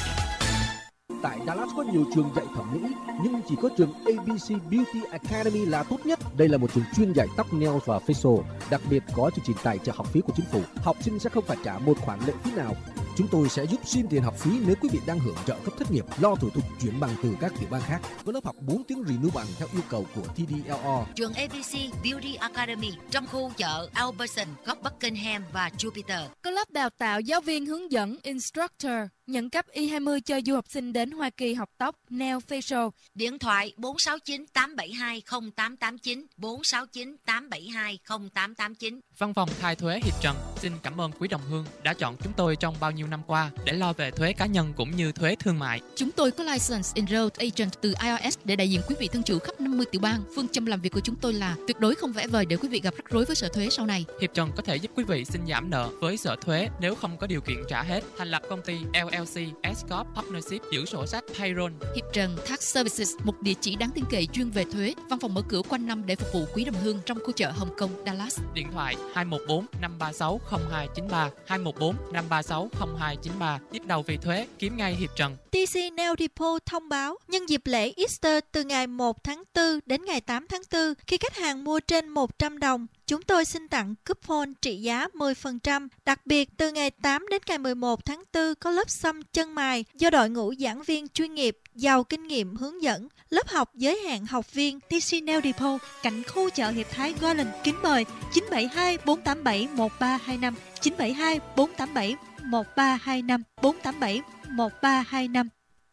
Tại Dallas có nhiều trường dạy thẩm mỹ, nhưng chỉ có trường a bê xê Beauty Academy là tốt nhất. Đây là một trường chuyên dạy tóc, nail và facial, đặc biệt có chương trình tài trợ học phí của chính phủ. Học sinh sẽ không phải trả một khoản lệ phí nào. Chúng tôi sẽ giúp xin tiền học phí nếu quý vị đang hưởng trợ cấp thất nghiệp, lo thủ tục chuyển bằng từ các tiểu bang khác. Có lớp học bốn tiếng renew bằng theo yêu cầu của tê đê lờ rờ. Trường a bê xê Beauty Academy trong khu chợ Albertson, góc Buckingham và Jupiter. Có lớp đào tạo giáo viên hướng dẫn instructor nhận cấp i hai mươi cho du học sinh đến Hoa Kỳ học tóc Nail Facial. Điện thoại bốn sáu chín tám bảy hai không tám tám chín, bốn sáu chín tám bảy hai không tám tám chín. Văn phòng khai thuế Hiệp Trần xin cảm ơn quý đồng hương đã chọn chúng tôi trong bao nhiêu năm qua để lo về thuế cá nhân cũng như thuế thương mại. Chúng tôi có license enrolled agent từ i rờ ét để đại diện quý vị thân chủ khắp năm mươi tiểu bang. Phương châm làm việc của chúng tôi là tuyệt đối không vẽ vời để quý vị gặp rắc rối với sở thuế sau này. Hiệp Trần có thể giúp quý vị xin giảm nợ với sở thuế nếu không có điều kiện trả hết. Thành lập công ty lờ lờ xê, S-Corp, Partnership, giữ sổ sách, Payroll. Hiệp Trần Tax Services, một địa chỉ đáng tin cậy chuyên về thuế. Văn phòng mở cửa quanh năm để phục vụ quý đồng hương trong khu chợ Hồng Kông, Dallas. Điện thoại hai một bốn năm ba sáu không hai chín ba, hai một bốn năm ba sáu không hai chín ba. Nhức đầu vì thuế, kiếm ngay Hiệp Trần. tê xê Nail Depot thông báo nhân dịp lễ Easter từ ngày một tháng tư đến ngày tám tháng tư, khi khách hàng mua trên một trăm đồng, chúng tôi xin tặng coupon trị giá mười phần trăm. Đặc biệt, từ ngày tám đến ngày mười một tháng tư có lớp xăm chân mày do đội ngũ giảng viên chuyên nghiệp, giàu kinh nghiệm hướng dẫn. Lớp học giới hạn học viên. tê xê Nail Depot, cạnh khu chợ Hiệp Thái Garden, Kính mời chín bảy hai bốn tám bảy một ba hai năm, chín bảy hai bốn tám bảy một ba hai năm, bốn tám bảy một ba hai năm.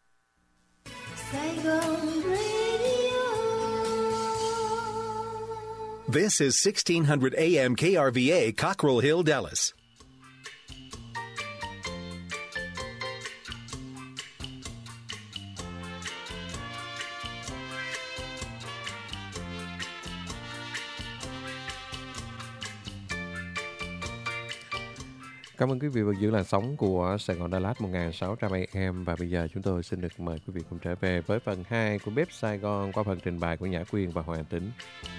Saigon Radio. This is sixteen hundred A M K R V A, Cockrell Hill, Dallas. Cảm ơn quý vị vẫn giữ làn sóng của Sài Gòn Đà Lạt một nghìn sáu trăm A M và bây giờ chúng tôi xin được mời quý vị cùng trở về với phần hai của Bếp Sài Gòn qua phần trình bày của Nhã Quyên và Hoàng Tính.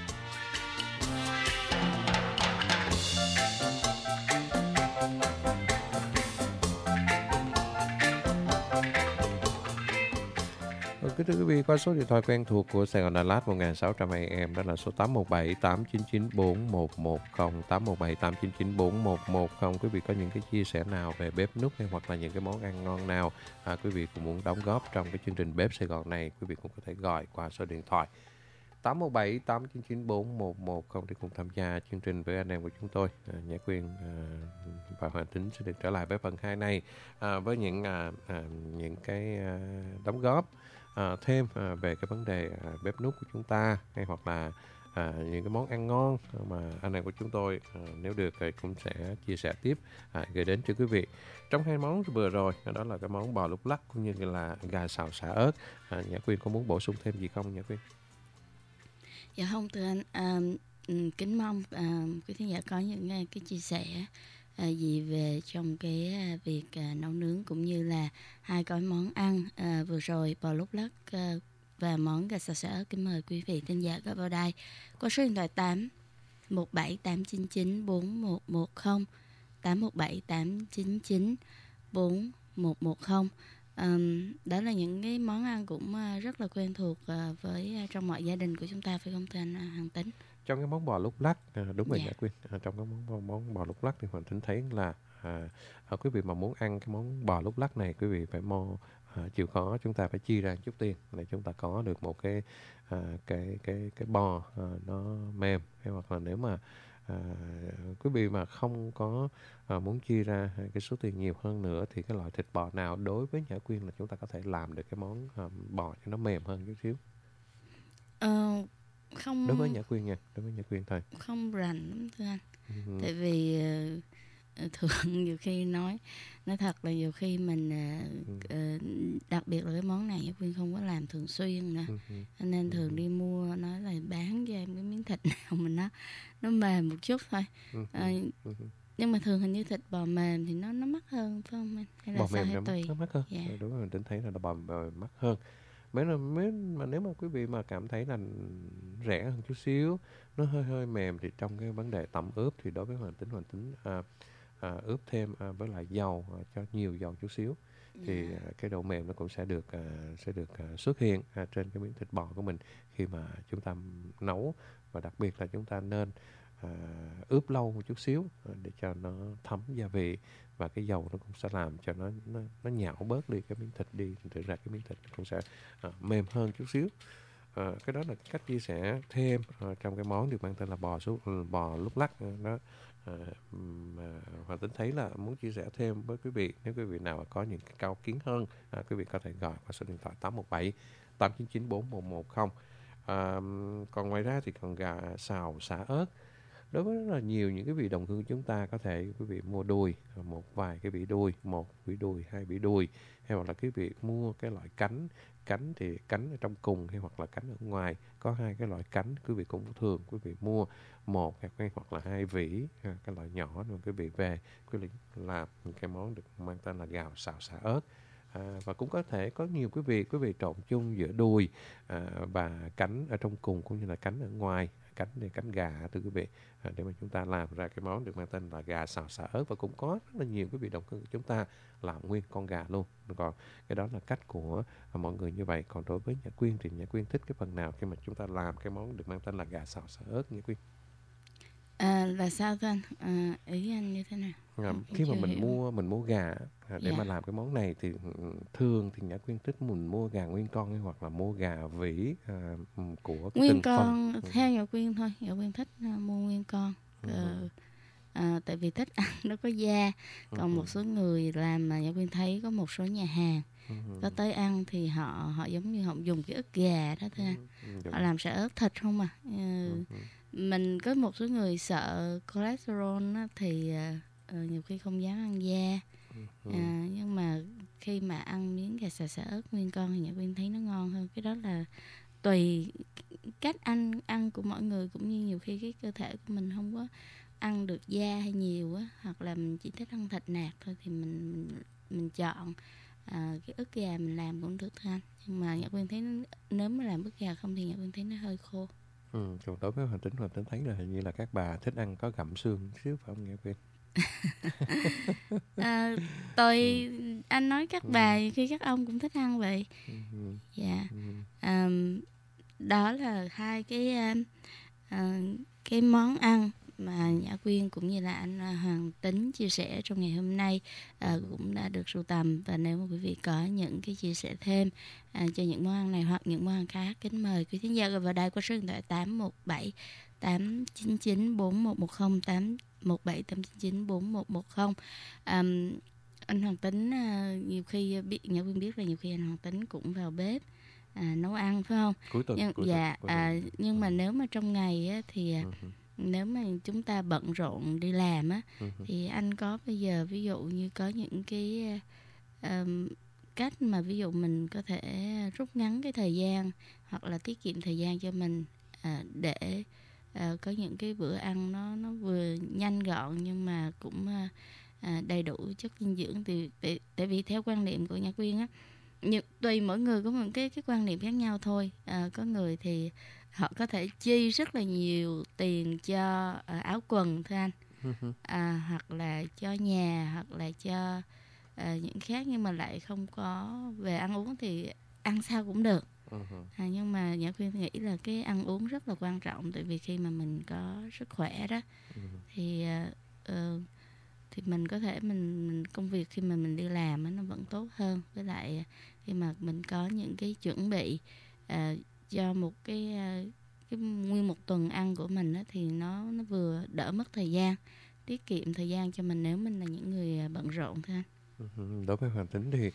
Kính thưa quý vị, qua số điện thoại quen thuộc của Sài Gòn Đà Lạt một nghìn sáu trăm A M đó là số tám một bảy tám chín chín bốn một một không, tám một bảy tám chín chín bốn một một không. Quý vị có những cái chia sẻ nào về bếp núc hay hoặc là những cái món ăn ngon nào à, quý vị cũng muốn đóng góp trong cái chương trình Bếp Sài Gòn này, quý vị cũng có thể gọi qua số điện thoại tám một bảy tám chín chín bốn một một không để cùng tham gia chương trình với anh em của chúng tôi. À, Nhã Quyên à, và Hoàng Tính sẽ được trở lại với phần hai này à, với những à, à, những cái à, đóng góp À, thêm à, về cái vấn đề à, bếp núc của chúng ta hay hoặc là à, những cái món ăn ngon mà anh em của chúng tôi à, nếu được thì cũng sẽ chia sẻ tiếp à, gửi đến cho quý vị. Trong hai món vừa rồi đó là cái món bò lúc lắc cũng như là gà xào xả ớt. à, Nhã Quyên có muốn bổ sung thêm gì không Nhã Quyên? Dạ không thưa anh, à, kính mong à, quý khán giả có những cái chia sẻ À, gì về trong cái à, việc à, nấu nướng cũng như là hai gói món ăn à, vừa rồi bò lúc lắc à, và món gà xào xả ớt. Kính mời quý vị thính giả gọi vào đây qua số điện thoại tám một bảy tám chín chín bốn một một không, tám một bảy tám chín chín bốn một một không. À, đó là những cái món ăn cũng à, rất là quen thuộc à, với à, trong mọi gia đình của chúng ta, phải không thưa anh Hoàng Tính? Trong cái món bò lúc lắc, à, đúng rồi Dạ. Nhã Quyên, à, trong cái món, món bò lúc lắc thì Hoàng Tính thấy là à, à, quý vị mà muốn ăn cái món bò lúc lắc này, quý vị phải mo à, chịu khó chúng ta phải chi ra chút tiền để chúng ta có được một cái à, cái cái cái bò à, nó mềm, hay hoặc là nếu mà à, quý vị mà không có à, muốn chi ra cái số tiền nhiều hơn nữa thì cái loại thịt bò nào đối với Nhã Quyên là chúng ta có thể làm được cái món à, bò cho nó mềm hơn chút xíu? Ờ, không Đối với Nhã Quyên nha, đối với Nhã Quyên thôi. Không rành lắm thưa anh. Ừ. Tại vì uh, thường nhiều khi nói nói thật là nhiều khi mình uh, uh, đặc biệt là cái món này Nhã Quyên không có làm thường xuyên nữa. Ừ. Nên thường đi mua nói là bán cho em cái miếng thịt nào mình nó nó mềm một chút thôi. Ừ. Uh, Ừ. nhưng mà thường hình như thịt bò mềm thì nó nó mắc hơn phải không anh? Hay là Bò sao mềm hay nó tùy? mắc, nó mắc hơn. Dạ. Ừ, đúng rồi, mình tính thấy là bò mềm mắc hơn. Mấy là mấy mà nếu mà quý vị mà cảm thấy là rẻ hơn chút xíu, nó hơi hơi mềm thì trong cái vấn đề tẩm ướp thì đối với Hoàng Tính Hoàng Tính à, à, ướp thêm à, với lại dầu à, cho nhiều dầu chút xíu thì à, cái độ mềm nó cũng sẽ được à, sẽ được à, xuất hiện à, trên cái miếng thịt bò của mình khi mà chúng ta nấu, và đặc biệt là chúng ta nên à, ướp lâu một chút xíu à, để cho nó thấm gia vị, và cái dầu nó cũng sẽ làm cho nó nó, nó nhão bớt đi cái miếng thịt đi, thực ra cái miếng thịt cũng sẽ à, mềm hơn chút xíu. À, cái đó là cách chia sẻ thêm à, trong cái món được mang tên là bò xúc bò lúc lắc đó. À, mà Hoàng Tính thấy là muốn chia sẻ thêm với quý vị. Nếu quý vị nào có những cái cao kiến hơn, à, quý vị có thể gọi qua số điện thoại tám một bảy tám chín chín bốn một một không. À, còn ngoài ra thì còn gà xào xả ớt. Đối với rất là nhiều những cái vị đồng hương chúng ta có thể quý vị mua đùi, một vài cái vị đùi, một vị đùi, hai vị đùi, hay hoặc là quý vị mua cái loại cánh, cánh thì cánh ở trong cùng hay hoặc là cánh ở ngoài, có hai cái loại cánh quý vị cũng thường quý vị mua một hay hoặc là hai vỉ cái loại nhỏ rồi quý vị về quý vị làm cái món được mang tên là gạo xào xả ớt. À, và cũng có thể có nhiều quý vị quý vị trộn chung giữa đùi à, và cánh ở trong cùng cũng như là cánh ở ngoài, cánh thì cánh gà thưa quý vị, à, để mà chúng ta làm ra cái món được mang tên là gà xào xả ớt. Và cũng có rất là nhiều quý vị đồng hương của chúng ta làm nguyên con gà luôn. Còn cái đó là cách của à, mọi người như vậy. Còn đối với Nhã Quyên thì Nhã Quyên thích cái phần nào khi mà chúng ta làm cái món được mang tên là gà xào xả ớt Nhã Quyên? À, là sao thưa anh? À, ý anh như thế nào? À, khi mà mình hiểu. mua mình mua gà à, để dạ. mà làm cái món này thì thường thì Nhã Quyên thích mình mua gà nguyên con hay hoặc là mua gà vỉ à, của cái nguyên từng con phần. Theo Nhã Quyên thôi, Nhã Quyên thích uh, mua nguyên con. Ừ. Uh, à, tại vì thích ăn nó có da. Còn ừ. một số người làm mà Nhã Quyên thấy có một số nhà hàng ừ. có tới ăn thì họ họ giống như họ dùng cái ức gà đó thôi. Ừ. Họ làm xả ớt thịt không à. Uh, ừ. Mình có một số người sợ cholesterol á, thì uh, nhiều khi không dám ăn da. Ừ. À, nhưng mà khi mà ăn miếng gà xào xả ớt nguyên con thì Nhã Quyên thấy nó ngon hơn. Cái đó là tùy cách ăn ăn của mọi người, cũng như nhiều khi cái cơ thể của mình không có ăn được da hay nhiều á, hoặc là mình chỉ thích ăn thịt nạc thôi thì mình mình, mình chọn à, cái ức gà mình làm cũng được thôi anh. Nhưng mà Nhã Quyên thấy nó, nếu mà làm ức gà không thì Nhã Quyên thấy nó hơi khô. Ừ, còn đối với Hoàng Tính, Hoàng Tính thấy là hình như là các bà thích ăn có gặm xương xíu phải không Nhã Quyên? à, tôi ừ. anh nói các bà ừ. khi các ông cũng thích ăn vậy. Ừ. Dạ. Ừ. À, đó là hai cái uh, cái món ăn mà Nhã Quyên cũng như là anh Hoàng Tính chia sẻ trong ngày hôm nay uh, cũng đã được sưu tầm. Và nếu mà quý vị có những cái chia sẻ thêm uh, cho những món ăn này hoặc những món ăn khác, kính mời quý khán giả gọi vào đây qua số điện thoại tám một bảy tám chín chín bốn một một không, tám một bảy tám chín chín bốn một một không. um, Anh Hoàng Tính uh, nhiều khi biết, Nhã Quyên biết là nhiều khi anh Hoàng Tính cũng vào bếp à, nấu ăn phải không? Cuối tuần, nhưng, cuối dạ, tuần, cuối à, tuần. nhưng mà nếu mà trong ngày á, thì uh-huh. nếu mà chúng ta bận rộn đi làm á, uh-huh. thì anh có bây giờ ví dụ như có những cái uh, cách mà ví dụ mình có thể rút ngắn cái thời gian hoặc là tiết kiệm thời gian cho mình uh, để uh, có những cái bữa ăn nó nó vừa nhanh gọn nhưng mà cũng uh, uh, đầy đủ chất dinh dưỡng. Thì tại, tại vì theo quan niệm của Nhã Quyên á, nhưng tùy mỗi người có một cái cái quan niệm khác nhau thôi. À, có người thì họ có thể chi rất là nhiều tiền cho à, áo quần thưa anh, à, hoặc là cho nhà, hoặc là cho à, những khác, nhưng mà lại không có về ăn uống thì ăn sao cũng được. À, nhưng mà Nhã Quyên nghĩ là cái ăn uống rất là quan trọng, tại vì khi mà mình có sức khỏe đó thì uh, thì mình có thể mình, mình công việc khi mà mình đi làm nó vẫn tốt hơn. Với lại khi mà mình có những cái chuẩn bị uh, cho một cái, uh, cái nguyên một tuần ăn của mình đó, thì nó nó vừa đỡ mất thời gian, tiết kiệm thời gian cho mình nếu mình là những người bận rộn thôi anh. Đối với Hoàng Tính thì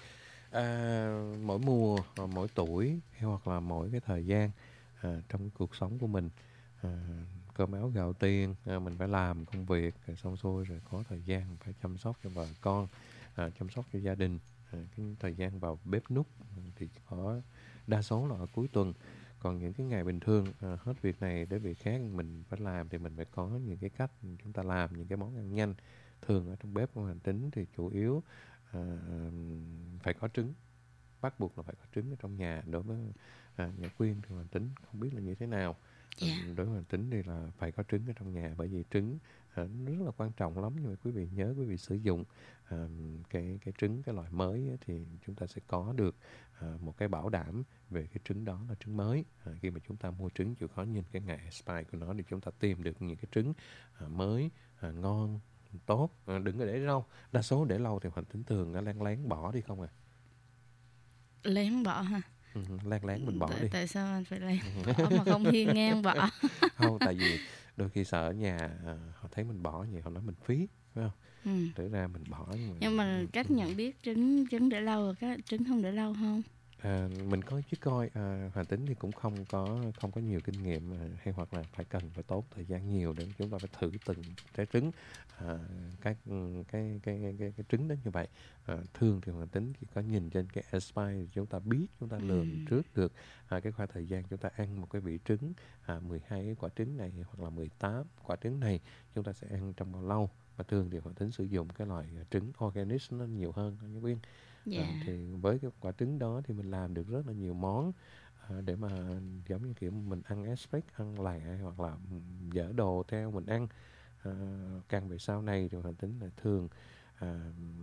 à, mỗi mùa, mỗi tuổi hay hoặc là mỗi cái thời gian à, trong cuộc sống của mình, à, cơm áo gạo tiền, à, mình phải làm công việc rồi xong xuôi rồi có thời gian phải chăm sóc cho vợ con, à, chăm sóc cho gia đình, à, cái thời gian vào bếp núc thì có đa số là ở cuối tuần. Còn những cái ngày bình thường à, hết việc này đến việc khác mình phải làm thì mình phải có những cái cách chúng ta làm những cái món ăn nhanh. Thường ở trong bếp của Hoàng Tính thì chủ yếu à, phải có trứng, bắt buộc là phải có trứng ở trong nhà. Đối với à, Nhã Quyên thì Hoàng Tính không biết là như thế nào. Yeah. Đối với Hoàng Tính thì là phải có trứng ở trong nhà, bởi vì trứng à, rất là quan trọng lắm. Nhưng mà quý vị nhớ quý vị sử dụng à, cái cái trứng cái loại mới ấy, thì chúng ta sẽ có được à, một cái bảo đảm về cái trứng đó là trứng mới. À, khi mà chúng ta mua trứng chịu khó nhìn cái ngày expire của nó thì chúng ta tìm được những cái trứng à, mới, à, ngon, tốt, à, đừng có để lâu. Đa số để lâu thì Hoàng Tính thường lén lén bỏ đi không à. Lén bỏ ha. Ừ, láng láng mình bỏ tại, đi. Tại sao anh phải lấy bỏ mà không hiên ngang bỏ? Không, tại vì đôi khi sợ ở nhà à, họ thấy mình bỏ vậy họ nói mình phí, phải không? Ừ. Thực ra mình bỏ nhưng mà, nhưng mà cách nhận biết trứng trứng để lâu và các trứng không để lâu không? À, mình có chứ coi à, Hoàng Tính thì cũng không có không có nhiều kinh nghiệm à, hay hoặc là phải cần phải tốn thời gian nhiều để chúng ta phải thử từng trái trứng à, cái, cái cái cái cái cái trứng đó như vậy. À, thường thì Hoàng Tính chỉ có nhìn trên cái Aspire chúng ta biết, chúng ta lường ừ. trước được à, cái khoảng thời gian chúng ta ăn một cái vị trứng à, mười hai quả trứng này hoặc là mười tám quả trứng này chúng ta sẽ ăn trong bao lâu. Và thường thì Hoàng Tính sử dụng cái loại trứng organic nó nhiều hơn như Quyên. Yeah. À, thì với cái quả trứng đó thì mình làm được rất là nhiều món à, để mà giống như kiểu mình ăn express, ăn lẻ hoặc là dỡ đồ theo mình ăn. À, càng về sau này thì Hoàng Tính là thường à,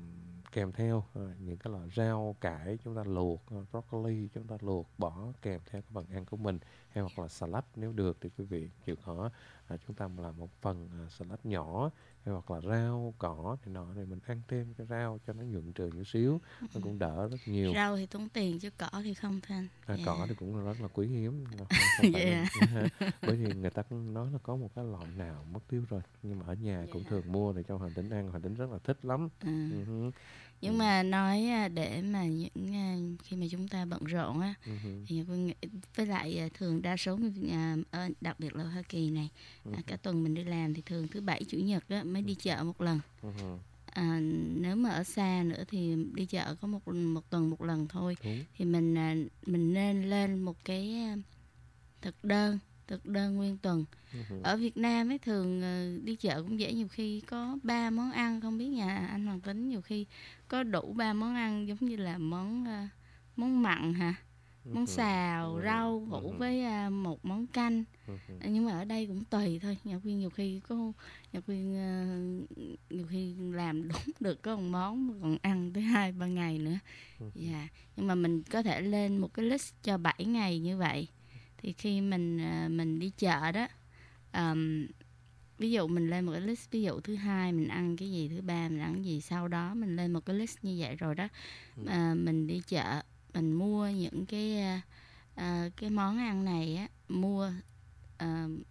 kèm theo à, những cái loại rau cải chúng ta luộc, broccoli chúng ta luộc bỏ kèm theo cái phần ăn của mình, hay hoặc là salad nếu được thì quý vị chịu khó à, chúng ta làm một phần à, salad nhỏ, hay hoặc là rau cỏ thì nọ thì mình ăn thêm cái rau cho nó nhuận trường chút xíu, nó cũng đỡ rất nhiều. Rau thì tốn tiền chứ cỏ thì không thanh. À, yeah. Cỏ thì cũng rất là quý hiếm. Không, không yeah. là, bởi vì người ta cũng nói là có một cái loại nào mất tiêu rồi, nhưng mà ở nhà yeah. cũng thường mua để cho Hoàng Tính ăn, Hoàng Tính rất là thích lắm. Ừ. Uh-huh. Nhưng mà nói để mà những khi mà chúng ta bận rộn á, uh-huh. thì với lại thường đa số người đặc biệt là Hoa Kỳ này, uh-huh. cả tuần mình đi làm thì thường thứ bảy chủ nhật á, mới đi chợ một lần. Uh-huh. À, nếu mà ở xa nữa thì đi chợ có một một tuần một lần thôi. Uh-huh. Thì mình mình nên lên một cái thực đơn thực đơn nguyên tuần. Uh-huh. Ở Việt Nam ấy thường uh, đi chợ cũng dễ, nhiều khi có ba món ăn, không biết nhà anh Hoàng Tính nhiều khi có đủ ba món ăn, giống như là món uh, món mặn hả, uh-huh. món xào, uh-huh. rau ngủ uh-huh. với uh, một món canh. Uh-huh. Nhưng mà ở đây cũng tùy thôi, nhà Quyên nhiều khi có nhà Quyên uh, nhiều khi làm đúng được có một món mà còn ăn tới hai ba ngày nữa. Uh-huh. Yeah. Nhưng mà mình có thể lên một cái list cho bảy ngày như vậy. Thì khi mình mình đi chợ đó, um, ví dụ mình lên một cái list, ví dụ thứ hai mình ăn cái gì, thứ ba mình ăn cái gì, sau đó mình lên một cái list như vậy rồi đó. À, mình đi chợ, mình mua những cái uh, cái món ăn này á, mua uh,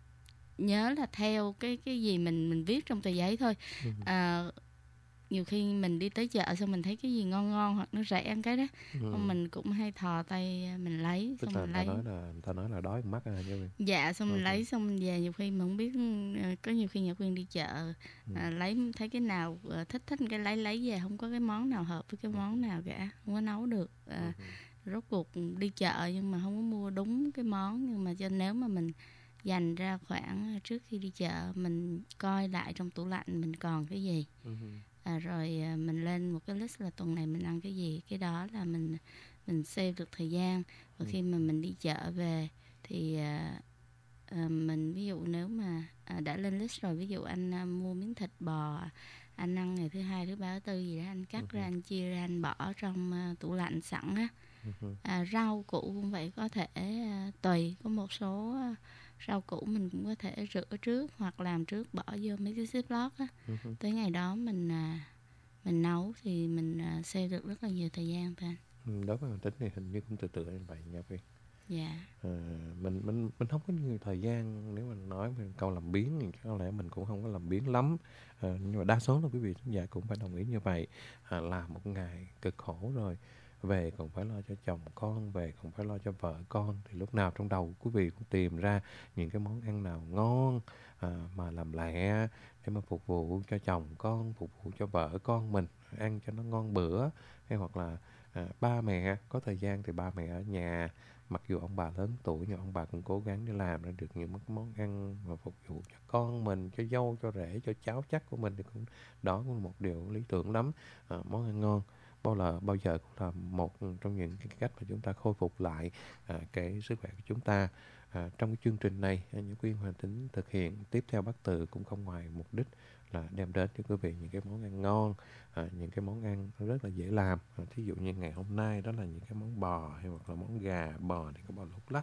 nhớ là theo cái cái gì mình mình viết trong tờ giấy thôi. Uh, nhiều khi mình đi tới chợ xong mình thấy cái gì ngon ngon hoặc nó rẻ ăn cái đó, ừ. mình cũng hay thò tay mình lấy. Tức xong là mình ta lấy. nói là ta nói là đói mắt à, chứ. Dạ, xong mình okay. lấy xong mình về, nhiều khi mình không biết, có nhiều khi nhà Quyên đi chợ ừ. à, lấy thấy cái nào thích thích cái lấy lấy về, không có cái món nào hợp với cái món nào cả, không có nấu được. À, ừ. Rốt cuộc đi chợ nhưng mà không có mua đúng cái món, nhưng mà cho nếu mà mình dành ra khoảng trước khi đi chợ mình coi lại trong tủ lạnh mình còn cái gì. Ừ. À, rồi mình lên một cái list là tuần này mình ăn cái gì, cái đó là mình mình save được thời gian. Và khi mà mình đi chợ về thì à, à, mình ví dụ nếu mà à, đã lên list rồi, ví dụ anh à, mua miếng thịt bò anh ăn ngày thứ hai, thứ ba, thứ tư gì đó, anh cắt uh-huh. ra, anh chia ra, anh bỏ trong à, tủ lạnh sẵn á. Uh-huh. À, rau củ cũng vậy, có thể à, tùy, có một số à, rau củ mình cũng có thể rửa trước hoặc làm trước, bỏ vô mấy cái ziploc á. Uh-huh. Tới ngày đó mình à, mình nấu thì mình à, save được rất là nhiều thời gian thôi anh. Ừ, đối với Hoàng Tính thì hình như cũng tự tự như vậy nha Phi. Dạ. À, mình mình mình không có nhiều thời gian, nếu mình nói về câu làm biếng thì có lẽ mình cũng không có làm biếng lắm. À, nhưng mà đa số là quý vị khán giả cũng phải đồng ý như vậy. À, làm một ngày cực khổ rồi, về còn phải lo cho chồng con, về còn phải lo cho vợ con, thì lúc nào trong đầu quý vị cũng tìm ra những cái món ăn nào ngon à, mà làm lẹ để mà phục vụ cho chồng con, phục vụ cho vợ con mình ăn cho nó ngon bữa. Hay hoặc là à, ba mẹ có thời gian thì ba mẹ ở nhà, mặc dù ông bà lớn tuổi nhưng ông bà cũng cố gắng để làm ra được những món ăn mà phục vụ cho con mình, cho dâu, cho rể, cho cháu chắc của mình, thì cũng đó cũng là một điều lý tưởng lắm. À, món ăn ngon bao là bao giờ cũng là một trong những cái cách mà chúng ta khôi phục lại à, cái sức khỏe của chúng ta. À, trong cái chương trình này, những Quyên Hoàng Tính thực hiện tiếp theo Bát Tự cũng không ngoài mục đích là đem đến cho quý vị những cái món ăn ngon, à, những cái món ăn rất là dễ làm. À, thí dụ như ngày hôm nay đó là những cái món bò hay hoặc là món gà bò thì có bò lúc lắc,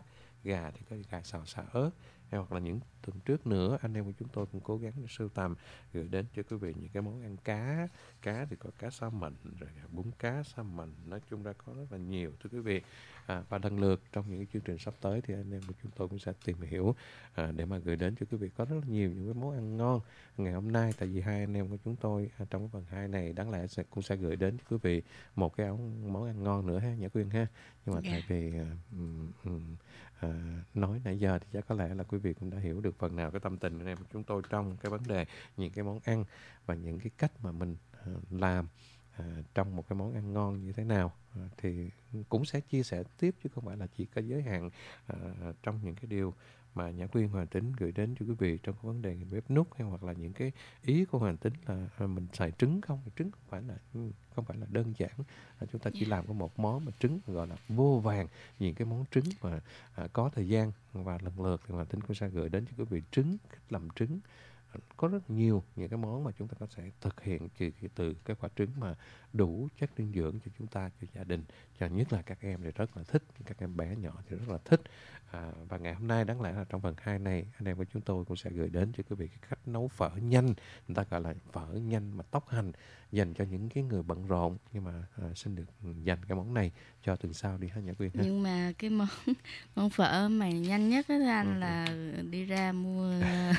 gà thì có gà xào xả ớt, hay hoặc là những tuần trước nữa anh em của chúng tôi cũng cố gắng sưu tầm gửi đến cho quý vị những cái món ăn cá. Cá thì có cá sa mệnh, rồi bún cá sa mệnh, nói chung ra có rất là nhiều thưa quý vị. À, và lần lượt trong những cái chương trình sắp tới thì anh em của chúng tôi cũng sẽ tìm hiểu à, để mà gửi đến cho quý vị có rất là nhiều những cái món ăn ngon. Ngày hôm nay tại vì hai anh em của chúng tôi à, trong cái phần hai này đáng lẽ sẽ cũng sẽ gửi đến cho quý vị một cái món ăn ngon nữa ha, Nhã Quyên ha. Nhưng mà yeah. tại vì à, um, um, À, nói nãy giờ thì chắc có lẽ là quý vị cũng đã hiểu được phần nào cái tâm tình của anh em chúng tôi trong cái vấn đề những cái món ăn và những cái cách mà mình à, làm à, trong một cái món ăn ngon như thế nào, à, thì cũng sẽ chia sẻ tiếp chứ không phải là chỉ có giới hạn à, trong những cái điều mà Nhã Quyên Hoàng Tính gửi đến cho quý vị trong cái vấn đề bếp núc, hay hoặc là những cái ý của Hoàng Tính là à, mình xài trứng không, trứng không phải là không phải là đơn giản à, chúng ta chỉ làm có một món mà trứng gọi là vô vàng những cái món trứng mà à, có thời gian, và lần lượt thì Hoàng Tính cũng sẽ gửi đến cho quý vị trứng, cách làm trứng. Có rất nhiều những cái món mà chúng ta có thể thực hiện từ, từ cái quả trứng mà đủ chất dinh dưỡng cho chúng ta, cho gia đình, cho nhất là các em thì rất là thích, các em bé nhỏ thì rất là thích. À, và ngày hôm nay đáng lẽ là trong phần hai này anh em của chúng tôi cũng sẽ gửi đến cho quý vị cái cách nấu phở nhanh, người ta gọi là phở nhanh mà tốc hành, dành cho những cái người bận rộn, nhưng mà à, xin được dành cái món này cho tuần sau đi ha Nhã Quyên ha. Nhưng mà cái món món phở mà nhanh nhất đó anh ừ. là đi ra mua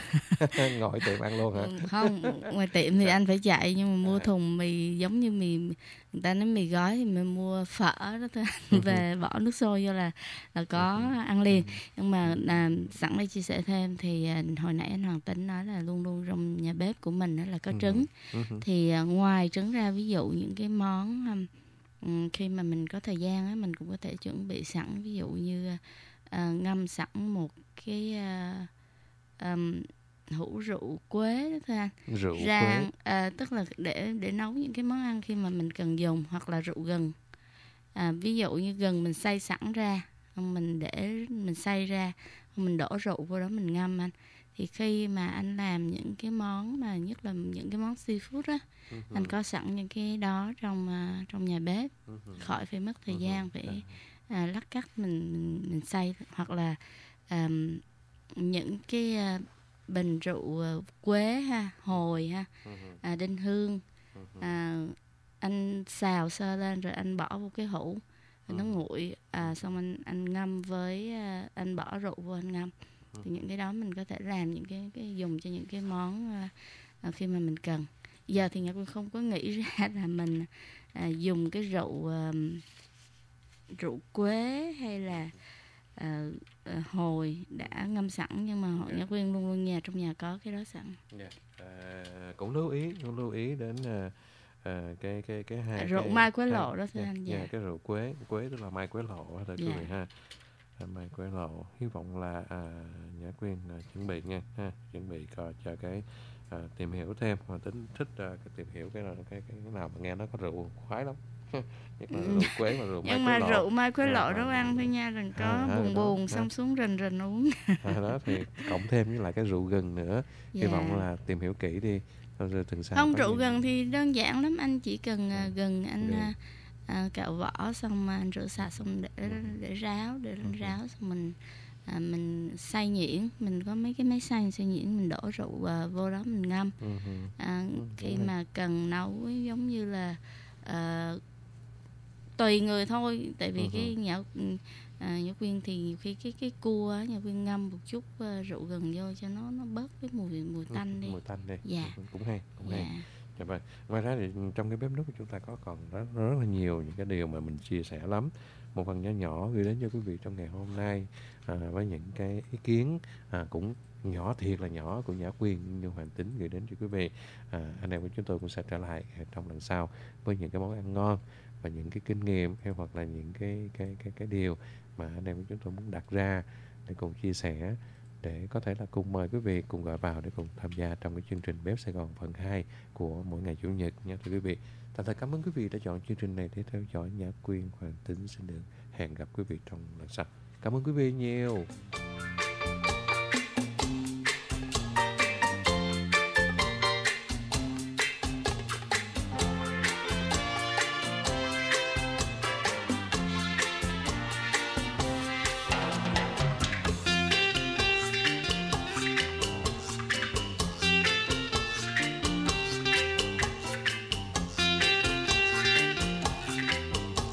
ngồi tiệm ăn luôn hả? Không, ngoài tiệm thì anh phải chạy, nhưng mà mua thùng mì giống như mì người ta nói mì gói thì mình mua phở đó thôi anh, về bỏ nước sôi vô là là có ăn liền. Nhưng mà à, sẵn đây chia sẻ thêm thì à, hồi nãy anh Hoàng Tính nói là luôn luôn trong nhà bếp của mình đó là có trứng. Thì à, ngoài trứng ra, ví dụ những cái món um, khi mà mình có thời gian á, mình cũng có thể chuẩn bị sẵn, ví dụ như à, ngâm sẵn một cái à, um, hũ rượu quế đó thôi anh. Rượu Rang, quế à, tức là để để nấu những cái món ăn khi mà mình cần dùng, hoặc là rượu gừng. À, ví dụ như gừng mình xay sẵn ra, mình để mình xay ra, mình đổ rượu vô đó mình ngâm anh. Thì khi mà anh làm những cái món mà nhất là những cái món seafood á, uh-huh. anh có sẵn những cái đó trong uh, trong nhà bếp, uh-huh. khỏi phải mất thời uh-huh. gian phải uh, lắc cắt mình, mình mình xay, hoặc là um, những cái uh, bình rượu uh, quế ha, hồi ha, uh-huh. uh, đinh hương, uh, anh xào sơ lên rồi anh bỏ vô cái hũ, nó nguội, à, xong anh anh ngâm với uh, anh bỏ rượu vô anh ngâm. Thì những cái đó mình có thể làm những cái, cái dùng cho những cái món uh, uh, khi mà mình cần. Giờ thì Nhã Quyên không có nghĩ ra là mình uh, dùng cái rượu uh, rượu quế hay là uh, uh, hồi đã ngâm sẵn, nhưng mà yeah. Nhã Quyên luôn luôn nhà trong nhà có cái đó sẵn. Yeah. Uh, cũng lưu ý, cũng lưu ý đến uh, À, cái cái cái hai rượu cái, mai quế hai, lộ đó thưa yeah, anh. Yeah, yeah. cái rượu quế, quế tức là mai quế lộ đó quý vị ha. À, mai quế lộ, hy vọng là à, Nhã Quyên à, chuẩn bị nha ha, chuẩn bị cho, cho cái à, tìm hiểu thêm, mà tính thích à, cái tìm hiểu cái, cái cái cái nào mà nghe nó có rượu khoái lắm. Nhất là rượu quế mà rượu mai nhưng quế mà lộ. rượu mai quế lộ đó ăn thôi nha, đừng có à, buồn đó, buồn đó. Xong xuống rình rình uống. À, đó thì cộng thêm với lại cái rượu gừng nữa. Hy yeah. vọng là tìm hiểu kỹ đi. Không, rượu gừng thì đơn giản lắm, anh chỉ cần uh, gừng anh uh, uh, cạo vỏ xong anh rửa sạch xong để để ráo, để lên ráo xong mình uh, mình xay nhuyễn, mình có mấy cái máy xay xay nhuyễn, mình đổ rượu uh, vô đó mình ngâm. Uh, khi mà cần nấu giống như là uh, tùy người thôi, tại vì uh-huh. cái nhạo À, Nhã Quyên thì nhiều khi cái cái cua á, Nhã Quyên ngâm một chút uh, rượu gừng vô cho nó nó bớt cái mùi mùi tanh đi. Mùi tanh đi. Dạ. Cũng hay, cũng dạ. hay. Dạ vâng. Ngoài ra thì trong cái bếp núc của chúng ta có còn rất, rất là nhiều những cái điều mà mình chia sẻ lắm. Một phần nhỏ nhỏ gửi đến cho quý vị trong ngày hôm nay à, với những cái ý kiến à, cũng nhỏ thiệt là nhỏ của Nhã Quyên như Hoàng Tính gửi đến cho quý vị. À, anh em của chúng tôi cũng sẽ trở lại trong lần sau với những cái món ăn ngon và những cái kinh nghiệm hay hoặc là những cái cái cái cái điều mà anh em của chúng tôi muốn đặt ra để cùng chia sẻ, để có thể là cùng mời quý vị cùng gọi vào để cùng tham gia trong cái chương trình Bếp Sài Gòn phần hai của mỗi ngày Chủ nhật nha thưa quý vị. Thật thật cảm ơn quý vị đã chọn chương trình này để theo dõi. Nhã Quyên, Hoàng Tính xin được hẹn gặp quý vị trong lần sau. Cảm ơn quý vị nhiều.